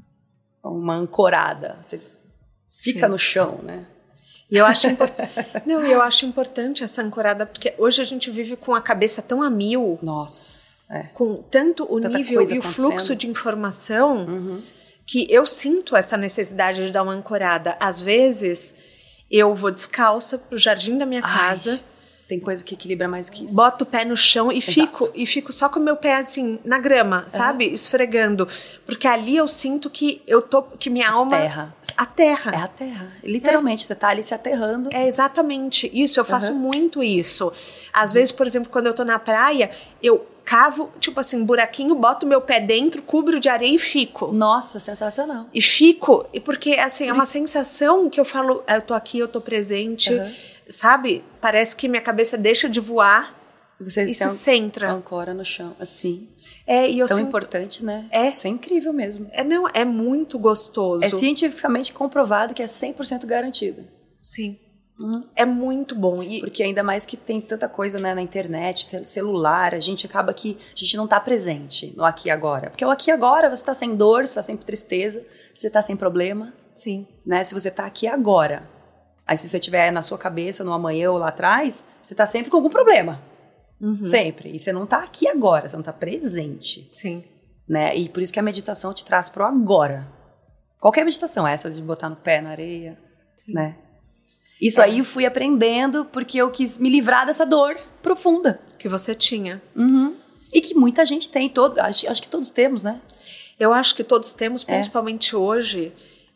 uma ancorada. Você fica Sim. no chão, né? E eu acho importante. Não, eu acho importante essa ancorada, porque hoje a gente vive com a cabeça tão a mil. Nossa. É. Com tanto o Tanta nível e o fluxo de informação, uhum. que eu sinto essa necessidade de dar uma ancorada. Às vezes, eu vou descalça pro jardim da minha casa. Ai. Tem coisa que equilibra mais que isso. Boto o pé no chão e fico, e fico só com o meu pé assim, na grama, sabe? Uhum. Esfregando. Porque ali eu sinto que eu tô, que minha a alma... Terra. A terra. É a terra. Literalmente, é. Você tá ali se aterrando. É exatamente isso, eu faço uhum. muito isso. Às uhum. vezes, por exemplo, quando eu tô na praia, eu cavo, tipo assim, um buraquinho, boto meu pé dentro, cubro de areia e fico. Nossa, sensacional. E fico, e porque assim, é uma sensação que eu falo, eu tô aqui, eu tô presente... Uhum. Sabe? Parece que minha cabeça deixa de voar Você e se se centra. Ancora no chão, assim. É, e eu Tão sinto... importante, né? É. Isso é incrível mesmo. É, não, é muito gostoso. É cientificamente comprovado que é cem por cento garantido. Sim. Uhum. É muito bom. E... Porque ainda mais que tem tanta coisa, né, na internet, celular, a gente acaba que a gente não tá presente no aqui e agora. Porque o aqui e agora você tá sem dor, você tá sem tristeza, você tá sem problema. Sim. Né? Se você tá aqui agora... Aí se você estiver na sua cabeça, no amanhã ou lá atrás, você tá sempre com algum problema. Uhum. Sempre. E você não tá aqui agora, você não tá presente. Sim. Né? E por isso que a meditação te traz pro agora. Qualquer meditação, essa de botar no pé na areia, Sim. né? Isso é. aí eu fui aprendendo porque eu quis me livrar dessa dor profunda. Que você tinha. Uhum. E que muita gente tem, todo, acho, acho que todos temos, né? Eu acho que todos temos, principalmente é. hoje,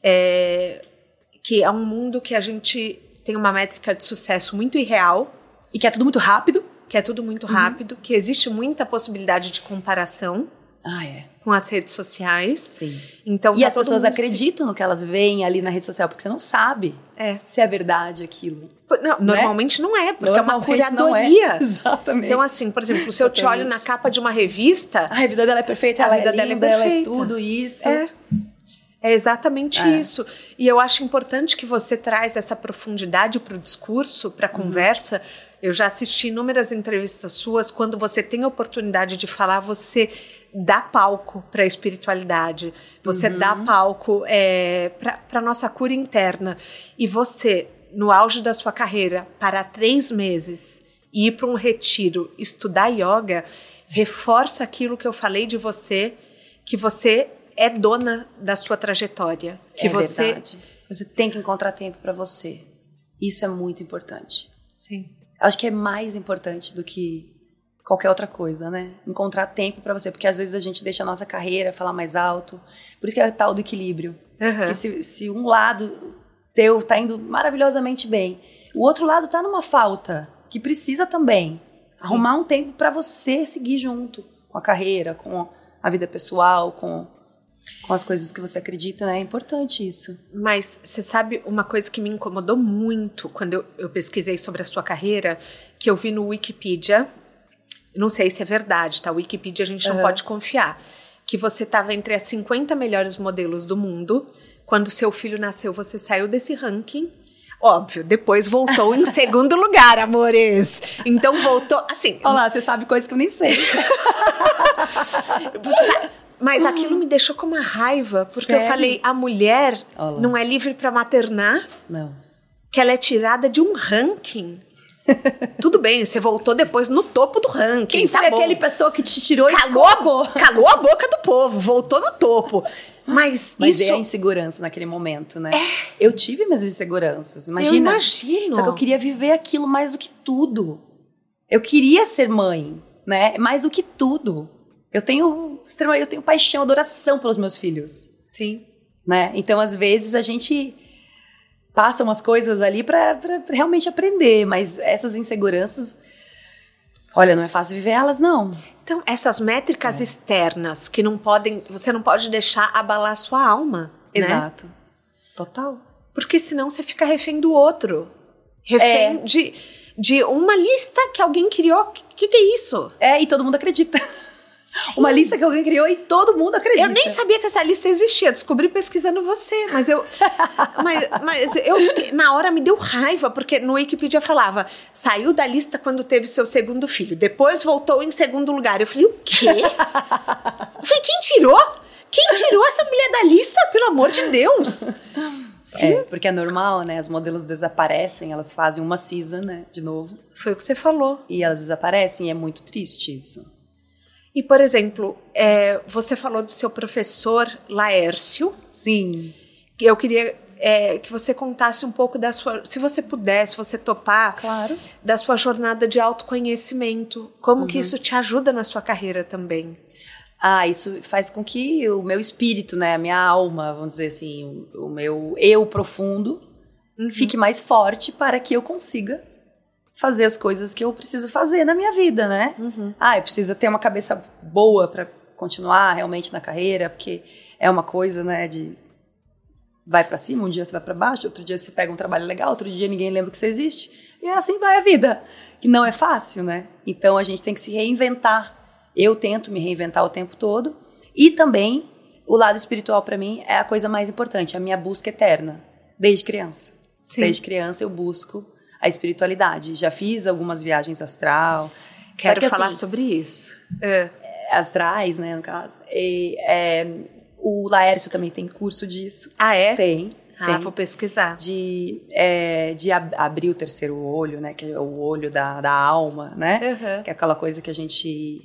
é... que é um mundo que a gente tem uma métrica de sucesso muito irreal. E que é tudo muito rápido. Que é tudo muito uhum. rápido. Que existe muita possibilidade de comparação. Ah, é. Com as redes sociais. Sim. Então, e tá as pessoas se... acreditam no que elas veem ali na rede social, porque você não sabe é. se é verdade aquilo. Não, normalmente não é, porque normalmente é uma curadoria. Não é. Exatamente. Então, assim, por exemplo, se eu te olho na capa de uma revista... A vida dela é perfeita, a ela vida é dela linda, é perfeita. ela é tudo isso. É. É exatamente é. isso. E eu acho importante que você traz essa profundidade para o discurso, para a uhum. conversa. Eu já assisti inúmeras entrevistas suas. Quando você tem a oportunidade de falar, você dá palco para a espiritualidade. Você uhum. dá palco é, para a nossa cura interna. E você, no auge da sua carreira, parar três meses e ir para um retiro, estudar yoga, reforça aquilo que eu falei de você, que você... é dona da sua trajetória. Que é você... verdade. Você tem que encontrar tempo para você. Isso é muito importante. Sim. Acho que é mais importante do que qualquer outra coisa, né? Encontrar tempo para você. Porque às vezes a gente deixa a nossa carreira falar mais alto. Por isso que é tal do equilíbrio. Uhum. Porque se, se um lado teu tá indo maravilhosamente bem, o outro lado tá numa falta, que precisa também. Sim. Arrumar um tempo para você seguir junto com a carreira, com a vida pessoal, com... com as coisas que você acredita, né? É importante isso. Mas você sabe uma coisa que me incomodou muito quando eu, eu pesquisei sobre a sua carreira, que eu vi no Wikipedia, não sei se é verdade, tá? O Wikipedia a gente não uhum. pode confiar, que você estava entre as cinquenta melhores modelos do mundo. Quando seu filho nasceu, você saiu desse ranking. Óbvio, depois voltou em segundo lugar, amores. Então voltou, assim... Olha lá, você sabe coisas que eu nem sei. Mas aquilo me deixou com uma raiva, porque Sério? eu falei, a mulher Olá. não é livre para maternar, não. Que ela é tirada de um ranking. Tudo bem, você voltou depois no topo do ranking. Quem tá foi bom. aquele pessoa que te tirou calou e colocou? A, calou a boca do povo, voltou no topo. Mas, Mas isso... é a insegurança naquele momento, né? É. Eu tive minhas inseguranças, imagina. Eu imagino. Só que eu queria viver aquilo mais do que tudo. Eu queria ser mãe, né? Mais do que tudo. Eu tenho, eu tenho paixão, adoração pelos meus filhos. Sim. Né? Então, às vezes, a gente passa umas coisas ali para realmente aprender, mas essas inseguranças, olha, não é fácil viver elas, não. Então, essas métricas É. externas que não podem, você não pode deixar abalar a sua alma, Exato. né? Total. Porque senão você fica refém do outro. Refém É. de, de uma lista que alguém criou. Que, que que é isso? É, e todo mundo acredita. Sim. Uma lista que alguém criou e todo mundo acredita. Eu nem sabia que essa lista existia, descobri pesquisando você, mas eu, mas, mas eu fiquei- na hora me deu raiva, porque no Wikipedia falava, saiu da lista quando teve seu segundo filho, depois voltou em segundo lugar. Eu falei, o quê? Eu falei, quem tirou? Quem tirou essa mulher da lista, pelo amor de Deus? Sim. É, porque é normal, né? As modelos desaparecem, elas fazem uma season, né? De novo. Foi o que você falou. E elas desaparecem e é muito triste isso. E, por exemplo, é, você falou do seu professor Laércio. Sim. Que eu queria é, que você contasse um pouco da sua... Se você puder, se você topar... Claro. Da sua jornada de autoconhecimento. Como Uhum. que isso te ajuda na sua carreira também? Ah, isso faz com que o meu espírito, né? A minha alma, vamos dizer assim, o, o meu eu profundo Uhum. fique mais forte para que eu consiga fazer as coisas que eu preciso fazer na minha vida, né? Uhum. Ah, eu preciso ter uma cabeça boa para continuar realmente na carreira, porque é uma coisa, né, de vai para cima, um dia você vai para baixo, outro dia você pega um trabalho legal, outro dia ninguém lembra que você existe, e assim vai a vida, que não é fácil, né? Então a gente tem que se reinventar. Eu tento me reinventar o tempo todo, e também o lado espiritual para mim é a coisa mais importante, a minha busca eterna, desde criança. Sim. Desde criança eu busco a espiritualidade. Já fiz algumas viagens astral. Quero que, falar assim, sobre isso. É. astrais, né, no caso. E, é, o Laércio também tem curso disso. Ah, é? Tem. Ah, tem. vou pesquisar. De, é, de ab- abrir o terceiro olho, né, que é o olho da, da alma, né? Uhum. Que é aquela coisa que a gente...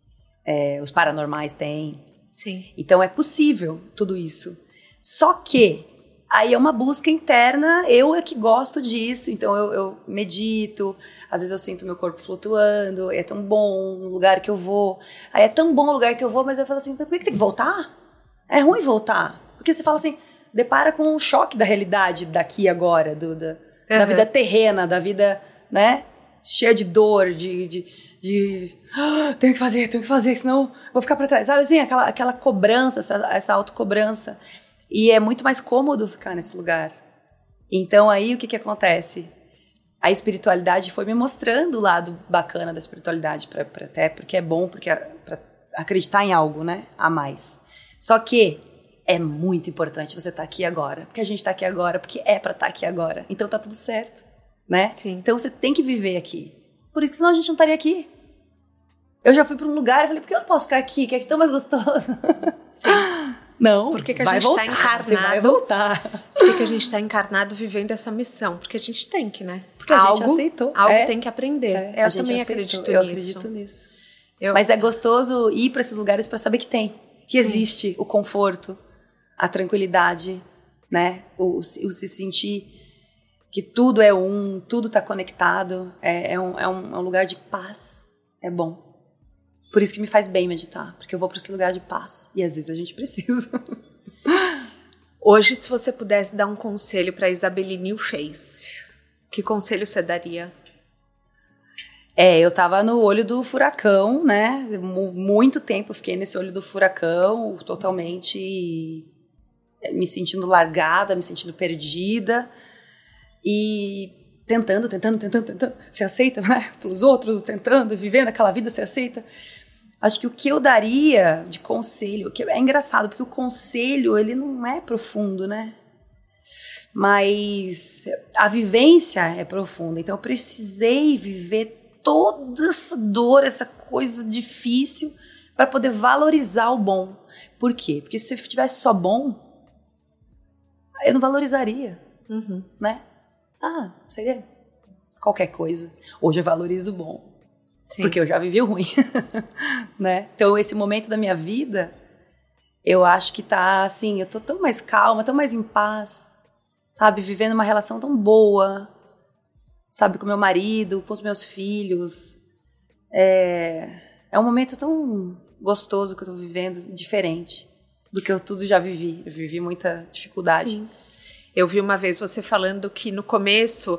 É, os paranormais têm. Sim. Então é possível tudo isso. Só que aí é uma busca interna, eu é que gosto disso, então eu, eu medito, às vezes eu sinto meu corpo flutuando, é tão bom o lugar que eu vou. Aí é tão bom o lugar que eu vou, mas eu falo assim, por que tem que voltar? É ruim voltar. Porque você fala assim, depara com o choque da realidade daqui e agora, do, da, da Uhum. vida terrena, da vida, né, cheia de dor, de... de de ah, tenho que fazer, tenho que fazer, senão vou ficar pra trás. Sabe assim, aquela, aquela cobrança, essa, essa autocobrança. E é muito mais cômodo ficar nesse lugar. Então aí o que que acontece? A espiritualidade foi me mostrando o lado bacana da espiritualidade, pra, pra, até porque é bom, porque pra acreditar em algo, né, a mais. Só que é muito importante você estar aqui agora. Porque a gente tá aqui agora, porque é pra estar aqui agora. Então tá tudo certo, né? Sim. Então você tem que viver aqui. Porque senão a gente não estaria aqui. Eu já fui para um lugar e falei, por que eu não posso ficar aqui? Que é tão mais gostoso. Sim. Não, Por que que a vai gente tá voltar, encarnado? Você vai voltar. Por que, que a gente está encarnado vivendo essa missão? Porque a gente tem que, né? Porque a gente algo, aceitou. Algo É. tem que aprender. É, eu a gente também aceitou. acredito Eu nisso. acredito nisso. Eu- Mas é gostoso ir para esses lugares para saber que tem. Que Sim. existe o conforto, a tranquilidade, né? O, o se o se sentir que tudo é um, tudo está conectado. É, é, um, é, um, é um lugar de paz. É bom. Por isso que me faz bem meditar. Porque eu vou para esse lugar de paz. E às vezes a gente precisa. Hoje, se você pudesse dar um conselho para Isabelle New Face, que conselho você daria? É, eu tava no olho do furacão, né? Mu- Muito tempo eu fiquei nesse olho do furacão, totalmente me sentindo largada, me sentindo perdida. E tentando, tentando, tentando, tentando. Se aceita, né? Pelos outros, tentando, vivendo aquela vida, se aceita. Acho que o que eu daria de conselho, que é engraçado, porque o conselho, ele não é profundo, né? Mas a vivência é profunda. Então eu precisei viver toda essa dor, essa coisa difícil, para poder valorizar o bom. Por quê? Porque se tivesse só bom, eu não valorizaria, Uhum. né? Ah, seria qualquer coisa. Hoje eu valorizo o bom. Sim. Porque eu já vivi o ruim, né? Então, esse momento da minha vida, eu acho que tá, assim, eu tô tão mais calma, tão mais em paz, sabe? Vivendo uma relação tão boa, sabe? Com meu marido, com os meus filhos. É, é um momento tão gostoso que eu tô vivendo, diferente do que eu tudo já vivi. Eu vivi muita dificuldade. Sim. Eu vi uma vez você falando que no começo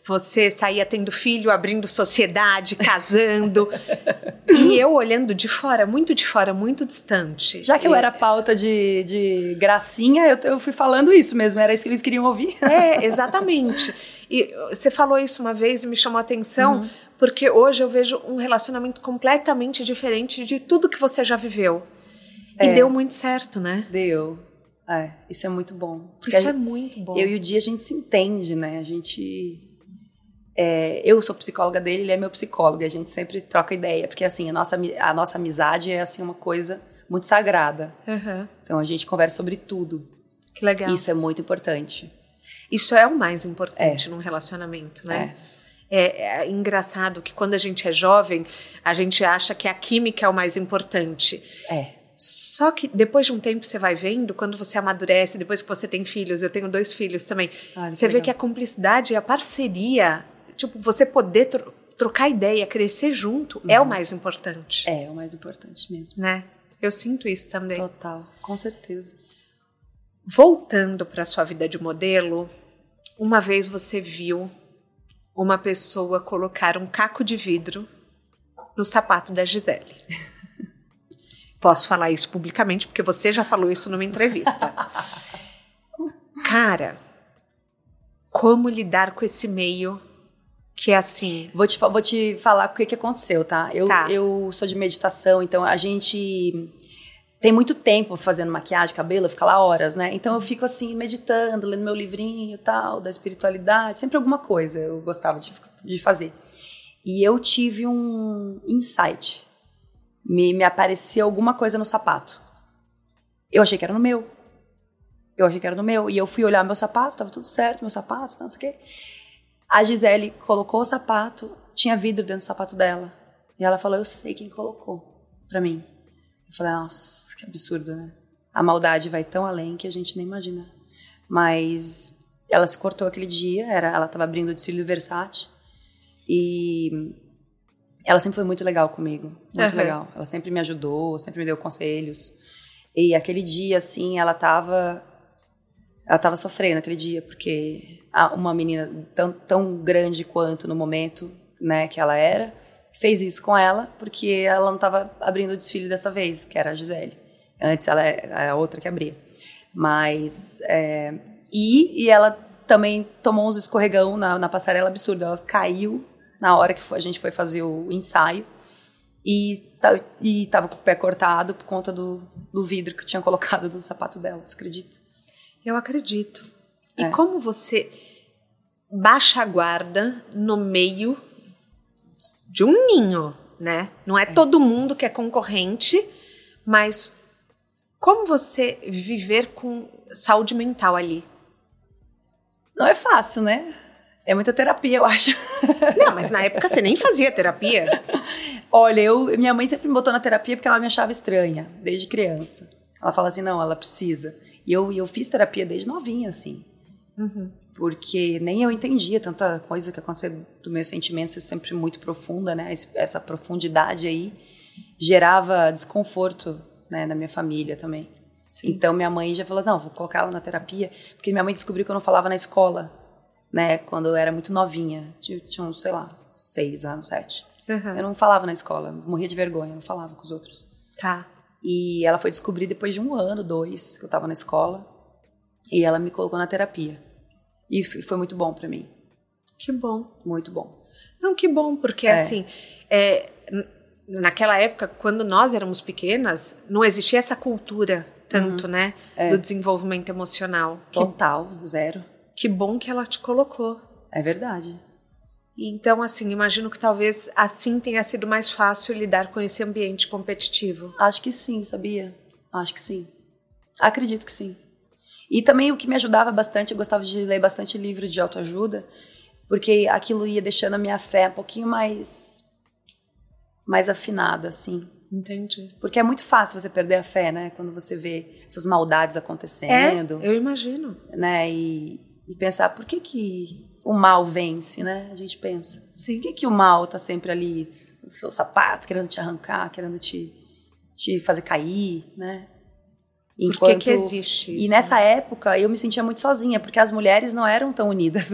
você saía tendo filho, abrindo sociedade, casando. E eu olhando de fora, muito de fora, muito distante. Já que eu era pauta de, de gracinha, eu, eu fui falando isso mesmo, era isso que eles queriam ouvir. É, exatamente. E você falou isso uma vez e me chamou a atenção, uhum. porque hoje eu vejo um relacionamento completamente diferente de tudo que você já viveu. E é. deu muito certo, né? Deu. É, isso é muito bom. Isso é gente, muito bom. Eu e o Di, a gente se entende, né? A gente... É, eu sou psicóloga dele, ele é meu psicólogo. A gente sempre troca ideia. Porque, assim, a nossa, a nossa amizade é, assim, uma coisa muito sagrada. Uhum. Então, a gente conversa sobre tudo. Que legal. Isso é muito importante. Isso é o mais importante é. num relacionamento, né? É. É, é engraçado que quando a gente é jovem, a gente acha que a química é o mais importante. É. Só que depois de um tempo você vai vendo, quando você amadurece, depois que você tem filhos, eu tenho dois filhos também, ah, você legal. vê que a cumplicidade e a parceria, tipo, você poder tro- trocar ideia, crescer junto, uhum. é o mais importante. É, é o mais importante mesmo. Né? Eu sinto isso também. Total, com certeza. Voltando para a sua vida de modelo, uma vez você viu uma pessoa colocar um caco de vidro no sapato da Gisele. Posso falar isso publicamente, porque você já falou isso numa entrevista. Cara, como lidar com esse meio que é assim... Vou te, vou te falar o que, que aconteceu, tá? Eu, tá? eu sou de meditação, então a gente tem muito tempo fazendo maquiagem, cabelo, fica lá horas, né? Então eu fico assim, meditando, lendo meu livrinho e tal, da espiritualidade, sempre alguma coisa eu gostava de, de fazer. E eu tive um insight. Me, me apareceu alguma coisa no sapato. Eu achei que era no meu. Eu achei que era no meu. E eu fui olhar meu sapato, tava tudo certo, meu sapato, não sei o quê. A Gisele colocou o sapato, tinha vidro dentro do sapato dela. E ela falou, eu sei quem colocou pra mim. Eu falei, nossa, que absurdo, né? A maldade vai tão além que a gente nem imagina. Mas ela se cortou aquele dia, era, ela tava abrindo o desfile do Versace. E... ela sempre foi muito legal comigo, muito uhum. legal. Ela sempre me ajudou, sempre me deu conselhos. E aquele dia, assim, ela tava... ela tava sofrendo aquele dia, porque uma menina tão, tão grande quanto no momento, né, que ela era, fez isso com ela, porque ela não tava abrindo o desfile dessa vez, que era a Gisele. Antes ela era a outra que abria. Mas... É, e, e ela também tomou uns escorregão na, na passarela absurda. Ela caiu na hora que a gente foi fazer o ensaio, e, e tava com o pé cortado por conta do, do vidro que eu tinha colocado no sapato dela, você acredita? Eu acredito. E é. como você baixa a guarda no meio de um ninho, né? Não é, é todo mundo que é concorrente, mas como você viver com saúde mental ali? Não é fácil, né? É muita terapia, eu acho. Não, mas na época você nem fazia terapia. Olha, eu, minha mãe sempre me botou na terapia porque ela me achava estranha, desde criança. Ela fala assim, não, ela precisa. E eu, eu fiz terapia desde novinha, assim. Uhum. Porque nem eu entendia tanta coisa que aconteceu do meu sentimento, sempre muito profunda, né? Essa profundidade aí gerava desconforto, né, na minha família também. Sim. Então minha mãe já falou, não, vou colocar ela na terapia, porque minha mãe descobriu que eu não falava na escola, né, quando eu era muito novinha, tinha, tinha uns, sei lá, seis anos, sete. Uhum. Eu não falava na escola, morria de vergonha, não falava com os outros. Tá. E ela foi descobrir depois de um ano, dois, que eu tava na escola, e ela me colocou na terapia. E foi muito bom pra mim. Que bom. Muito bom. Não, que bom, porque é. assim, é, naquela época, quando nós éramos pequenas, não existia essa cultura tanto, uhum. né, é. do desenvolvimento emocional. Total, que, zero. Que bom que ela te colocou. É verdade. Então, assim, imagino que talvez assim tenha sido mais fácil lidar com esse ambiente competitivo. Acho que sim, sabia? Acho que sim. Acredito que sim. E também o que me ajudava bastante, eu gostava de ler bastante livro de autoajuda, porque aquilo ia deixando a minha fé um pouquinho mais, mais afinada, assim. Entendi. Porque é muito fácil você perder a fé, né? Quando você vê essas maldades acontecendo. É, eu imagino. Né? E, e pensar, por que que o mal vence, né? A gente pensa. Sim. Por que que o mal tá sempre ali, no seu sapato, querendo te arrancar, querendo te, te fazer cair, né? Enquanto... Por que que existe isso? E nessa época eu me sentia muito sozinha, porque as mulheres não eram tão unidas, né?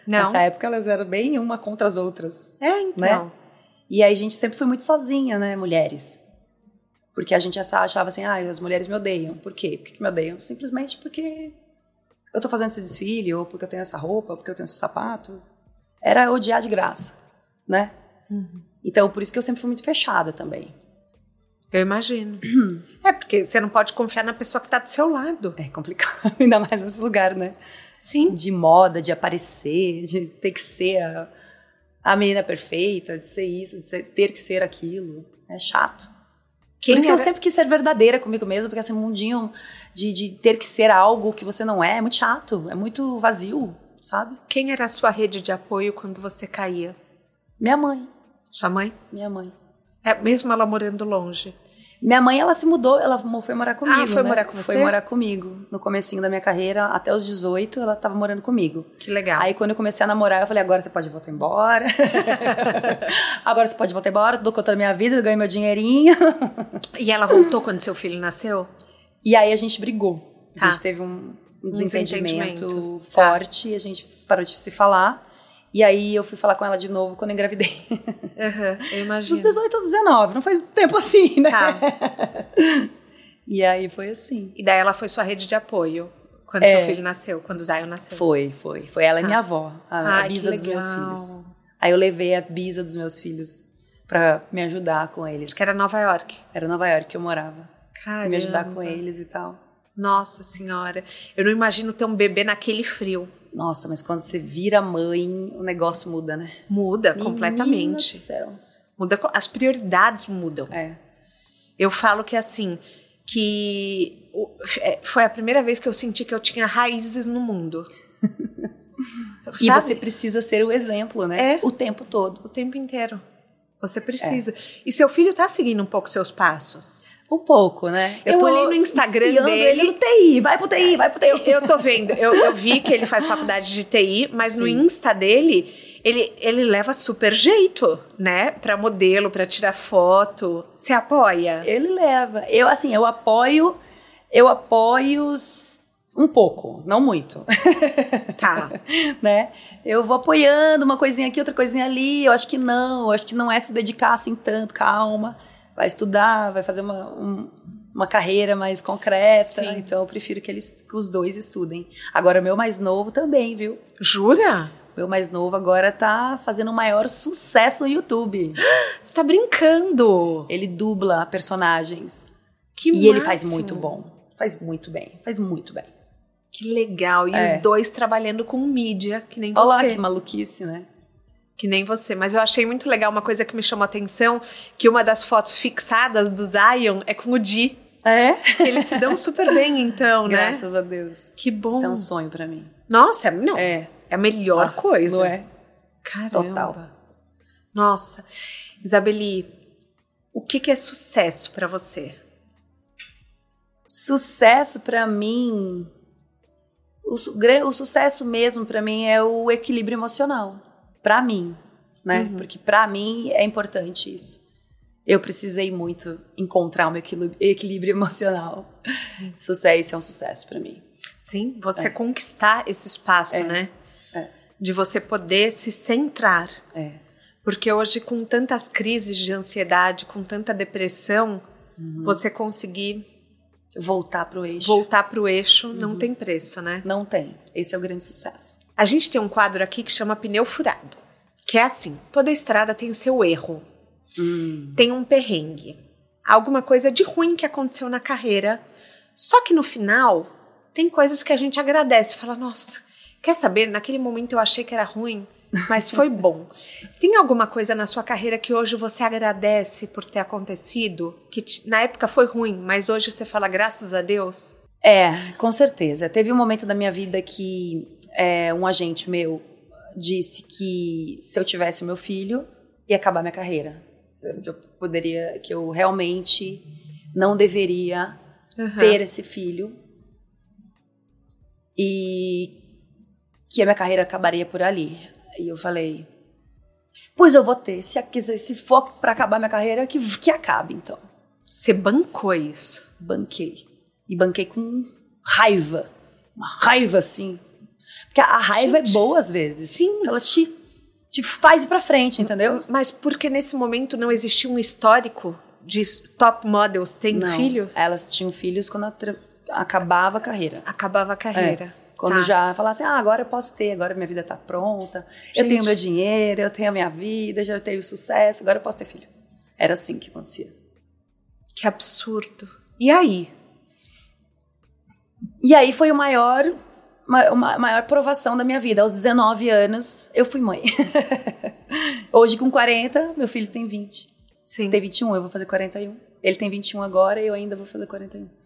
Não. Nessa época elas eram bem uma contra as outras. É, então. Né? E aí a gente sempre foi muito sozinha, né, mulheres. Porque a gente achava assim, ah, as mulheres me odeiam. Por quê? Por que me odeiam? Simplesmente porque eu tô fazendo esse desfile, ou porque eu tenho essa roupa, ou porque eu tenho esse sapato. Era odiar de graça, né? Uhum. Então, por isso que eu sempre fui muito fechada também. Eu imagino. É, porque você não pode confiar na pessoa que tá do seu lado. É complicado, ainda mais nesse lugar, né? Sim. De moda, de aparecer, de ter que ser a, a menina perfeita, de ser isso, de ser, ter que ser aquilo. É chato. Quem Por isso era... que eu sempre quis ser verdadeira comigo mesma, porque esse mundinho de, de ter que ser algo que você não é, é muito chato, é muito vazio, sabe? Quem era a sua rede de apoio quando você caía? Minha mãe. Sua mãe? Minha mãe. É, mesmo ela morando longe? Minha mãe, ela se mudou, ela foi morar comigo. Ah, foi né? morar com você? Foi morar comigo. No comecinho da minha carreira, até os dezoito, ela tava morando comigo. Que legal. Aí, quando eu comecei a namorar, eu falei, agora você pode voltar embora. Agora você pode voltar embora, dou conta da minha vida, eu ganho meu dinheirinho. E ela voltou quando seu filho nasceu? E aí, a gente brigou. Tá. A gente teve um, um desentendimento, desentendimento forte, tá. A gente parou de se falar. E aí, eu fui falar com ela de novo quando eu engravidei. Uhum, eu imagino. Dos dezoito aos dezenove, não foi tempo assim, né? Tá. E aí, foi assim. E daí ela foi sua rede de apoio quando É. seu filho nasceu, quando o Zion nasceu? Foi, foi. Foi ela e Tá. minha avó, a, Ai, a bisa que dos meus legal. filhos. Aí eu levei a bisa dos meus filhos pra me ajudar com eles. Que era Nova York. Era Nova York que eu morava. Caramba. Pra me ajudar com eles e tal. Nossa senhora. Eu não imagino ter um bebê naquele frio. Nossa, mas quando você vira mãe, o negócio muda, né? Muda Menina completamente. do céu. Muda, co- as prioridades mudam. É. Eu falo que assim, que o- é, foi a primeira vez que eu senti que eu tinha raízes no mundo. E Sabe? você precisa ser o exemplo, né? É. O tempo todo. O tempo inteiro. Você precisa. E seu filho tá seguindo um pouco seus passos? Um pouco, né? Eu tô olhei no Instagram enfiando dele. ele no T I, vai pro T I, vai pro T I. Eu, eu tô vendo, eu, eu vi que ele faz faculdade de T I, mas no Sim. Insta dele, ele, ele leva super jeito, né? Pra modelo, pra tirar foto. Você apoia? Ele leva. Eu, assim, eu apoio, eu apoio s- um pouco, não muito, Tá. né? Eu vou apoiando uma coisinha aqui, outra coisinha ali, eu acho que não, eu acho que não é se dedicar assim tanto, calma, vai estudar, vai fazer uma, um- uma carreira mais concreta, Sim. então eu prefiro que, eles, que os dois estudem. Agora, o meu mais novo também, viu? Jura? Meu mais novo agora tá fazendo o maior sucesso no YouTube. Você tá brincando? Ele dubla personagens. Que E ele faz máximo. muito bom. Faz muito bem. Faz muito bem. Que legal. E É. os dois trabalhando com mídia, que nem Olha lá você. que maluquice, né? Que nem você. Mas eu achei muito legal uma coisa que me chamou a atenção, que uma das fotos fixadas do Zion é com o Di. É? Eles se dão super bem, então, né? Graças a Deus. Que bom. Isso é um sonho pra mim. Nossa, não. É, É. a melhor Ah, coisa. Não é? Caramba. Total. Nossa. Isabeli, o que, que é sucesso pra você? Sucesso pra mim... O, su- gra- o sucesso mesmo pra mim é o equilíbrio emocional. Pra mim, né? Uhum. Porque pra mim é importante isso. Eu precisei muito encontrar o meu equilíbrio, equilíbrio emocional. Sucesso é um sucesso pra mim. Sim, você É. conquistar esse espaço, É. né? É. De você poder se centrar. É. Porque hoje, com tantas crises de ansiedade, com tanta depressão, Uhum. você conseguir Voltar pro eixo. voltar pro eixo Uhum. não tem preço, né? Não tem. Esse é o grande sucesso. A gente tem um quadro aqui que chama Pneu Furado. Que é assim, toda estrada tem seu erro. Hum. Tem um perrengue. Alguma coisa de ruim que aconteceu na carreira. Só que no final, tem coisas que a gente agradece. Fala, nossa, quer saber? Naquele momento eu achei que era ruim, mas foi bom. Tem alguma coisa na sua carreira que hoje você agradece por ter acontecido? Que te- na época foi ruim, mas hoje você fala graças a Deus? É, com certeza. Teve um momento da minha vida que é, um agente meu disse que se eu tivesse o meu filho, ia acabar minha carreira. Que eu poderia, que eu realmente não deveria Uhum. ter esse filho e que a minha carreira acabaria por ali. E eu falei, pois eu vou ter. Se, quiser, se for pra acabar minha carreira, que, que acabe, então. Você bancou isso? Banquei. E banquei com raiva. Uma raiva, assim. Porque a raiva Gente. é boa às vezes. Sim. Ela te, te faz ir pra frente, entendeu? Mas porque nesse momento não existia um histórico de top models tendo Não, filhos? elas tinham filhos quando atra- acabava a carreira. Acabava a carreira. É. Quando Tá. já falasse, ah, agora eu posso ter, agora minha vida tá pronta, eu Gente. tenho meu dinheiro, eu tenho a minha vida, já tenho sucesso, agora eu posso ter filho. Era assim que acontecia. Que absurdo. E aí? E aí foi o maior, ma- uma- maior provação da minha vida. Aos dezenove anos, eu fui mãe. Hoje, com quarenta, meu filho tem vinte. Sim. Tem vinte e um, eu vou fazer quarenta e um. Ele tem vinte e um agora e eu ainda vou fazer quarenta e um.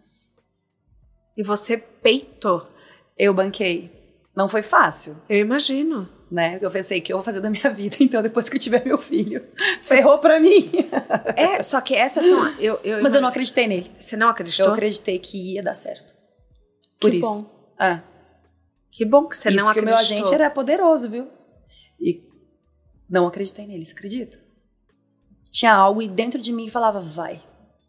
E você peitou. Eu banquei. Não foi fácil, Eu imagino. né? Eu pensei, que eu vou fazer da minha vida, então depois que eu tiver meu filho, ferrou pra mim. É, só que essas são... Eu, eu Mas eu não acreditei nele. Você não acreditou? Eu acreditei que ia dar certo. Por Que isso. bom. É. Que bom que você isso não que acreditou. o meu agente era poderoso, viu? E não acreditei nele, você acredita? Tinha algo dentro de mim que falava, vai.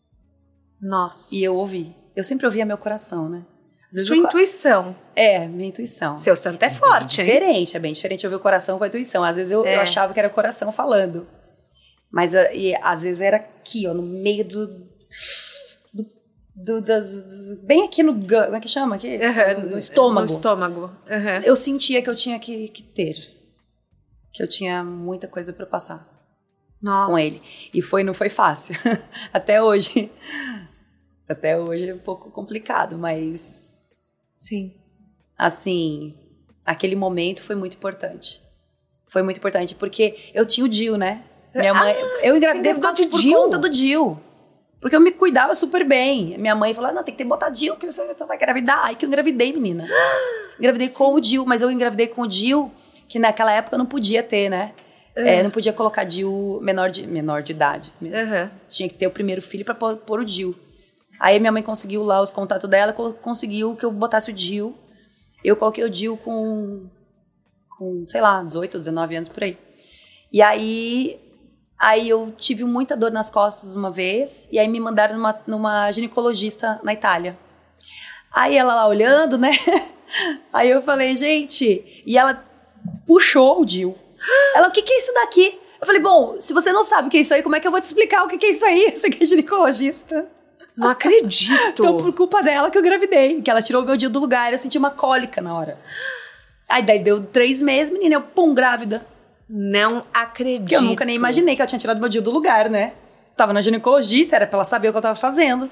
Nossa. E eu ouvi. Eu sempre ouvia meu coração, né? Às vezes Sua eu- intuição. É, minha intuição. Seu santo é forte, hein? Diferente, é bem diferente ouvir o coração com a intuição. Às vezes eu, É. eu achava que era o coração falando. Mas ah, e, às vezes era aqui, ó, no meio do... do, do- das, bem aqui no... gu- Como é que chama? Aqui? Uhum, No, no estômago. No estômago. Uhum. Eu sentia que eu tinha que, que ter. Que eu tinha muita coisa pra passar Nossa. com ele. E foi, não foi fácil. Até hoje. Até hoje é um pouco complicado, mas... Sim. Assim, aquele momento foi muito importante. Foi muito importante, porque eu tinha o Dil, né? Minha mãe, eu engravidei por, engravidou causa- de por Dil? conta do Dil. Porque eu me cuidava super bem. Minha mãe falou, não, tem que ter botar Dil, que você vai engravidar. Aí que eu engravidei, menina. Engravidei Sim. com o Dil, mas eu engravidei com o Dil, que naquela época eu não podia ter, né? É, não podia colocar Dil menor de, menor de idade. Uhum. Tinha que ter o primeiro filho pra pôr, pôr o Dil. Aí minha mãe conseguiu lá os contatos dela, colo- conseguiu que eu botasse o Dil. Eu coloquei o Dil com, com, sei lá, dezoito, dezenove anos por aí. E aí, aí eu tive muita dor nas costas uma vez, e aí me mandaram numa, numa ginecologista na Itália. Aí ela lá olhando, né? Aí eu falei, gente... E ela puxou o Dil. Ela, o que que é isso daqui? Eu falei, bom, se você não sabe o que é isso aí, como é que eu vou te explicar o que que é isso aí? Você que é ginecologista. Não acredito. Então, por culpa dela que eu engravidei. Que ela tirou o meu Dil do lugar. Eu senti uma cólica na hora. Aí daí deu três meses, menina, eu pum, grávida. Não acredito. Que eu nunca nem imaginei que ela tinha tirado meu Dil do lugar, né? Tava na ginecologista, era pra ela saber o que eu tava fazendo.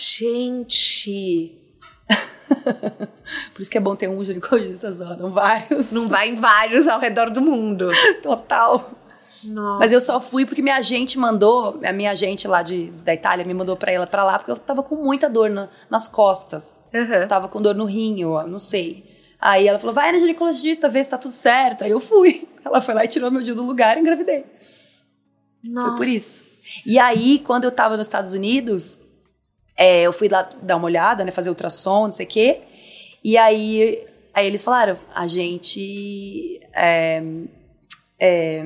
Gente. Por isso que é bom ter um ginecologista só, não vários. Não vai em vários ao redor do mundo. Total. Nossa. Mas eu só fui porque minha agente mandou, a minha agente lá de, da Itália me mandou pra ela pra lá, porque eu tava com muita dor na- nas costas. Uhum. Tava com dor no rim, ó, não sei. Aí ela falou, vai na ginecologista, vê se tá tudo certo. Aí eu fui. Ela foi lá e tirou meu Dil do lugar e engravidei. Nossa. Foi por isso. E aí, quando eu tava nos Estados Unidos, é, eu fui lá dar uma olhada, né, fazer ultrassom, não sei o quê. E aí, aí eles falaram, a gente... É, é,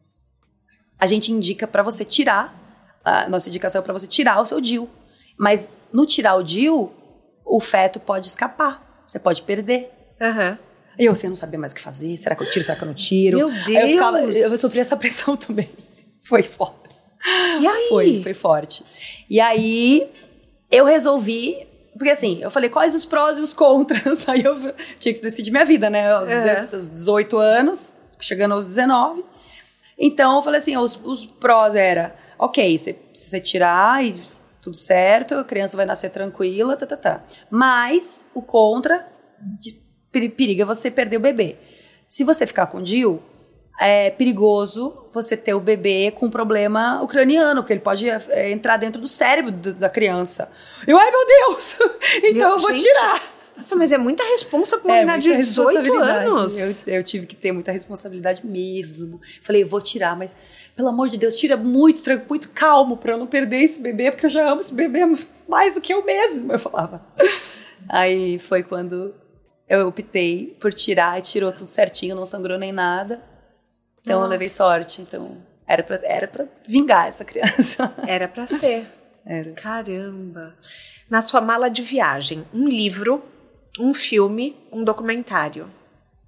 a gente indica pra você tirar, a nossa indicação é pra você tirar o seu Dil. Mas no tirar o Dil, o feto pode escapar, você pode perder. Uhum. E eu, assim, eu não sabia mais o que fazer, será que eu tiro, será que eu não tiro? Meu Aí eu, ficava, Deus! eu sofri essa pressão também. Foi foda. E aí? Foi, foi forte. E aí, eu resolvi... Porque assim, eu falei, quais os prós e os contras? Aí eu tinha que decidir minha vida, né? Aos Uhum. dezoito anos, chegando aos dezenove. Então, eu falei assim, os, os prós era... Ok, se, se você tirar e tudo certo, a criança vai nascer tranquila, tá, tá, tá. Mas, o contra, de, peri- periga você perder o bebê. Se você ficar com o Dil... É perigoso você ter o bebê com problema ucraniano, porque ele pode é, entrar dentro do cérebro do, da criança. Eu, ai meu Deus! Então Meu- eu vou gente, tirar. Nossa, mas é muita responsa pra uma É, menina de muita dezoito responsabilidade. anos. Eu, eu tive que ter muita responsabilidade mesmo. Falei, eu vou tirar, mas pelo amor de Deus, tira muito, tra- muito calmo pra eu não perder esse bebê, porque eu já amo esse bebê mais do que eu mesmo, eu falava. Aí foi quando eu optei por tirar, e tirou tudo certinho, não sangrou nem nada. Então, Nossa. eu levei sorte. Então, era pra, era pra vingar essa criança. Era pra ser. Era. Caramba. Na sua mala de viagem, um livro, um filme, um documentário.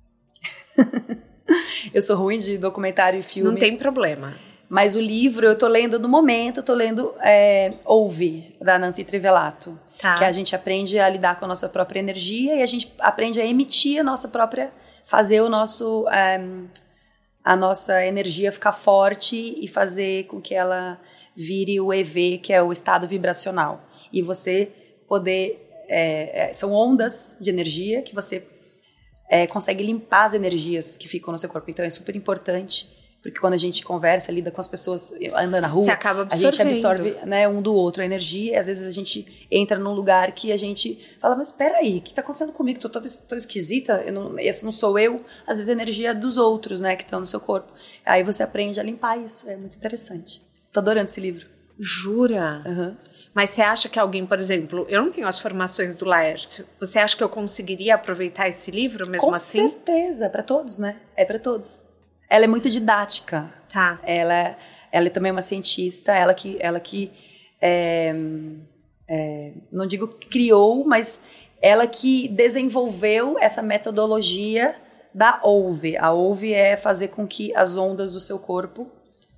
Eu sou ruim de documentário e filme. Não tem problema. Mas o livro eu tô lendo no momento, eu tô lendo é, Ouve, da Nancy Trivelato. Tá. Que a gente aprende a lidar com a nossa própria energia e a gente aprende a emitir a nossa própria... Fazer o nosso... É, a nossa energia ficar forte e fazer com que ela vire o E V, que é o estado vibracional. E você poder... É, é, são ondas de energia que você é, consegue limpar as energias que ficam no seu corpo. Então é super importante, porque quando a gente conversa, lida com as pessoas, anda na rua, você acaba a gente absorve, né, um do outro a energia, e às vezes a gente entra num lugar que a gente fala, mas espera aí, o que está acontecendo comigo? Estou toda, toda esquisita, eu não, essa não sou eu. Às vezes a energia é dos outros, né, que estão no seu corpo. Aí você aprende a limpar isso, é muito interessante. Estou adorando esse livro. Jura? Uhum. Mas você acha que alguém, por exemplo, eu não tenho as formações do Laércio, você acha que eu conseguiria aproveitar esse livro mesmo com assim? Com certeza, é para todos, né? É para todos. Ela é muito didática. Tá. Ela, ela é também uma cientista, ela que, ela que é, é, não digo que criou, mas ela que desenvolveu essa metodologia da Ouve. A Ouve é fazer com que as ondas do seu corpo,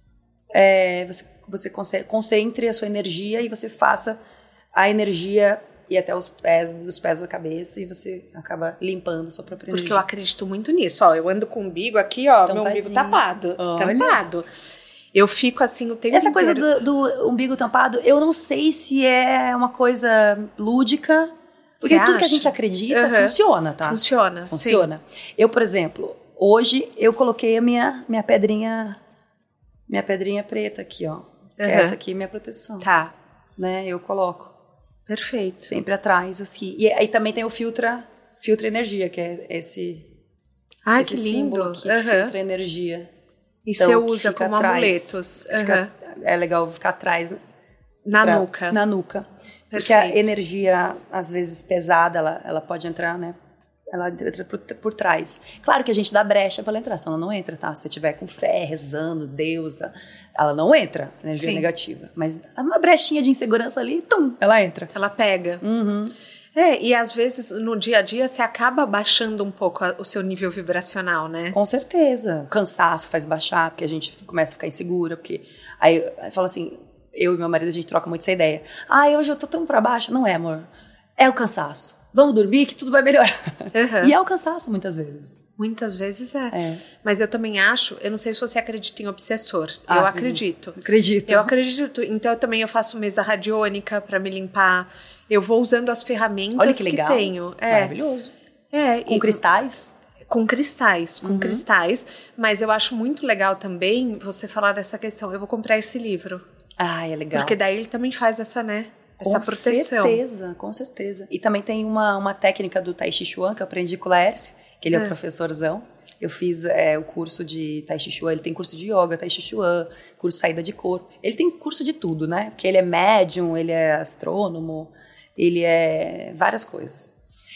é, você, você concentre a sua energia e você faça a energia ir até os pés, dos pés da cabeça, e você acaba limpando a sua própria energia. Porque eu acredito muito nisso, ó, eu ando com o umbigo aqui, ó, Tampadiinho. Meu umbigo tapado, Olha. tampado. Eu fico assim o tempo Essa inteiro. coisa do, do umbigo tampado, eu não sei se é uma coisa lúdica, porque Você tudo acha? que a gente acredita Uhum. funciona, tá? Funciona, Funciona. sim. Eu, por exemplo, hoje eu coloquei a minha, minha pedrinha, minha pedrinha preta aqui, ó. Que é Uhum. essa aqui, minha proteção. Tá, Né? Eu coloco. perfeito. Sempre atrás, assim. E aí também tem o filtra, filtra energia, que é esse, Ai, esse que símbolo lindo. aqui, Uhum. que filtra energia. E Então, você que usa fica como atrás. amuletos. Fica- Uhum. é legal ficar atrás, né? Na Pra- nuca. Na nuca. Porque a Perfeito. energia, às vezes, pesada, ela, ela pode entrar, né? Ela entra por, por trás. Claro que a gente dá brecha para ela entrar, senão ela não entra, tá? Se você estiver com fé, rezando, Deus, tá? Ela não entra, energia Sim. negativa. Mas uma brechinha de insegurança ali, tum, ela entra. Ela pega. Uhum. É, e às vezes no dia a dia você acaba baixando um pouco a- o seu nível vibracional, né? Com certeza. O cansaço faz baixar, porque a gente começa a ficar insegura, porque aí, aí fala assim, eu e meu marido, a gente troca muito essa ideia. Ah, hoje eu tô tão pra baixo. Não é, amor. É o cansaço. Vamos dormir que tudo vai melhorar. Uhum. E é o cansaço, muitas vezes. Muitas vezes é. É. Mas eu também acho, eu não sei se você acredita em obsessor. Ah, eu acredito. acredito. Acredito. Eu acredito. Então eu também eu faço mesa radiônica para me limpar. Eu vou usando as ferramentas Olha que legal. tenho. É. Maravilhoso. É, Com e- cristais. Com cristais, com Uhum. cristais. Mas eu acho muito legal também você falar dessa questão. Eu vou comprar esse livro. Ah, é legal. Porque daí ele também faz essa, né? Essa com proteção. certeza, com certeza. E também tem uma, uma técnica do Tai Chi Chuan que eu aprendi com o Laércio, que ele é, É. o professorzão. Eu fiz é, o curso de Tai Chi Chuan, ele tem curso de yoga, Tai Chi Chuan, curso de saída de corpo. Ele tem curso de tudo, né? Porque ele é médium, ele é astrônomo, ele é várias coisas.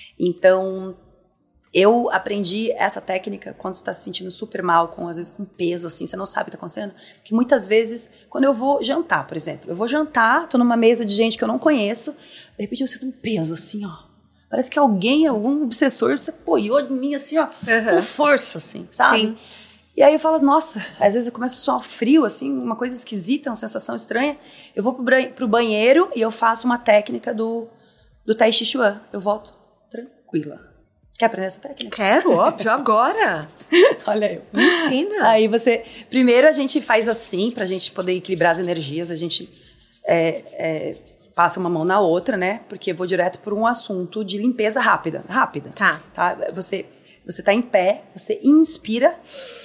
Então, eu aprendi essa técnica quando você está se sentindo super mal, com, às vezes com peso, assim, você não sabe o que está acontecendo. Porque muitas vezes, quando eu vou jantar, por exemplo, eu vou jantar, tô numa mesa de gente que eu não conheço, de repente eu sinto um peso, assim, ó. Parece que alguém, algum obsessor, se apoiou em mim, assim, ó, Uhum. com força, assim, sabe? Sim. E aí eu falo, nossa, às vezes eu começo a suar frio, assim, uma coisa esquisita, uma sensação estranha. Eu vou pro, bran- pro banheiro e eu faço uma técnica do, do Tai Chi Chuan. Eu volto tranquila. Quer aprender essa técnica? Quero, óbvio, agora. Olha eu. Me ensina. Aí você... Primeiro a gente faz assim, pra gente poder equilibrar as energias. A gente é, é, passa uma mão na outra, né? Porque eu vou direto por um assunto de limpeza rápida. Rápida. Tá. Tá? Você, você tá em pé, você inspira,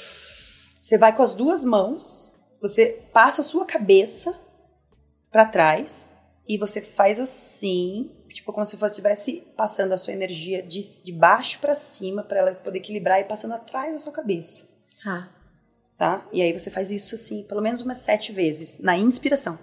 você vai com as duas mãos, você passa a sua cabeça pra trás e você faz assim... Tipo, como se você estivesse passando a sua energia de, de baixo para cima, para ela poder equilibrar e passando atrás da sua cabeça, Tá. tá? E aí você faz isso, assim, pelo menos umas sete vezes, na inspiração.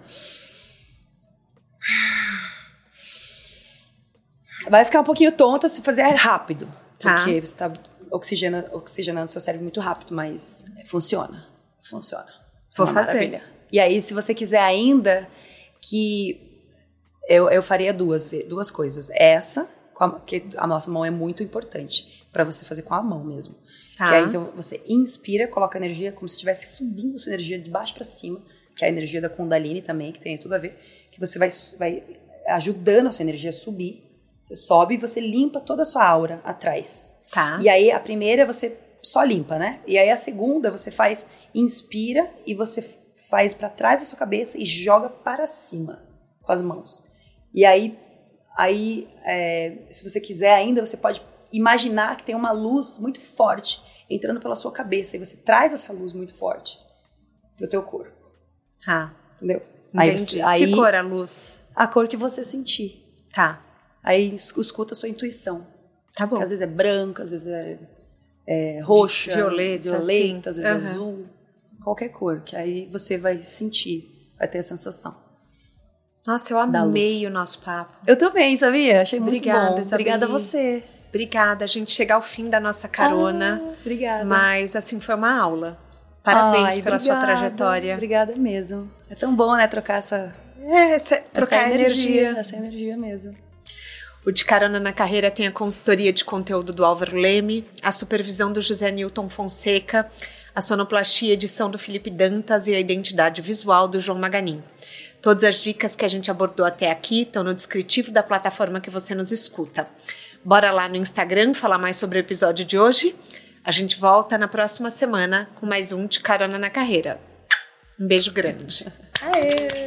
Vai ficar um pouquinho tonta se fazer rápido, Tá. porque você tá oxigena, oxigenando seu cérebro muito rápido, mas funciona, funciona. Vou Uma fazer. maravilha. E aí, se você quiser ainda que... Eu, eu faria duas, ve- duas coisas. Essa, com a, que a nossa mão é muito importante para você fazer com a mão mesmo. Tá. Que aí, então, você inspira, coloca a energia como se estivesse subindo a sua energia de baixo para cima, que é a energia da Kundalini também, que tem tudo a ver, que você vai, vai ajudando a sua energia a subir. Você sobe e você limpa toda a sua aura atrás. Tá. E aí, a primeira você só limpa, né? E aí, a segunda você faz, inspira e você faz para trás da sua cabeça e joga para cima com as mãos. E aí, aí é, se você quiser ainda, você pode imaginar que tem uma luz muito forte entrando pela sua cabeça e você traz essa luz muito forte pro teu corpo. Tá. Entendeu? Entendi. Aí você, aí, que cor a luz? A cor que você sentir. Tá. Aí escuta a sua intuição. Tá bom. Que às vezes é branca, às vezes é, é roxa, violeta, violeta, assim. às vezes Uhum. azul. Qualquer cor, que aí você vai sentir, vai ter a sensação. Nossa, eu amei o nosso papo. Eu também, sabia? Achei muito Obrigada, bom. Isabeli. Obrigada a você. Obrigada, a gente chega ao fim da nossa carona. Ah, obrigada. Mas, assim, foi uma aula. Parabéns Ai, pela obrigada, sua trajetória. Obrigada mesmo. É tão bom, né, trocar essa, É, essa, trocar essa energia. energia. Essa energia mesmo. O De Carona na Carreira tem a consultoria de conteúdo do Álvaro Leme, a supervisão do José Newton Fonseca, a sonoplastia e edição do Felipe Dantas e a identidade visual do João Maganin. Todas as dicas que a gente abordou até aqui estão no descritivo da plataforma que você nos escuta. Bora lá no Instagram falar mais sobre o episódio de hoje. A gente volta na próxima semana com mais um De Carona na Carreira. Um beijo grande. Aê!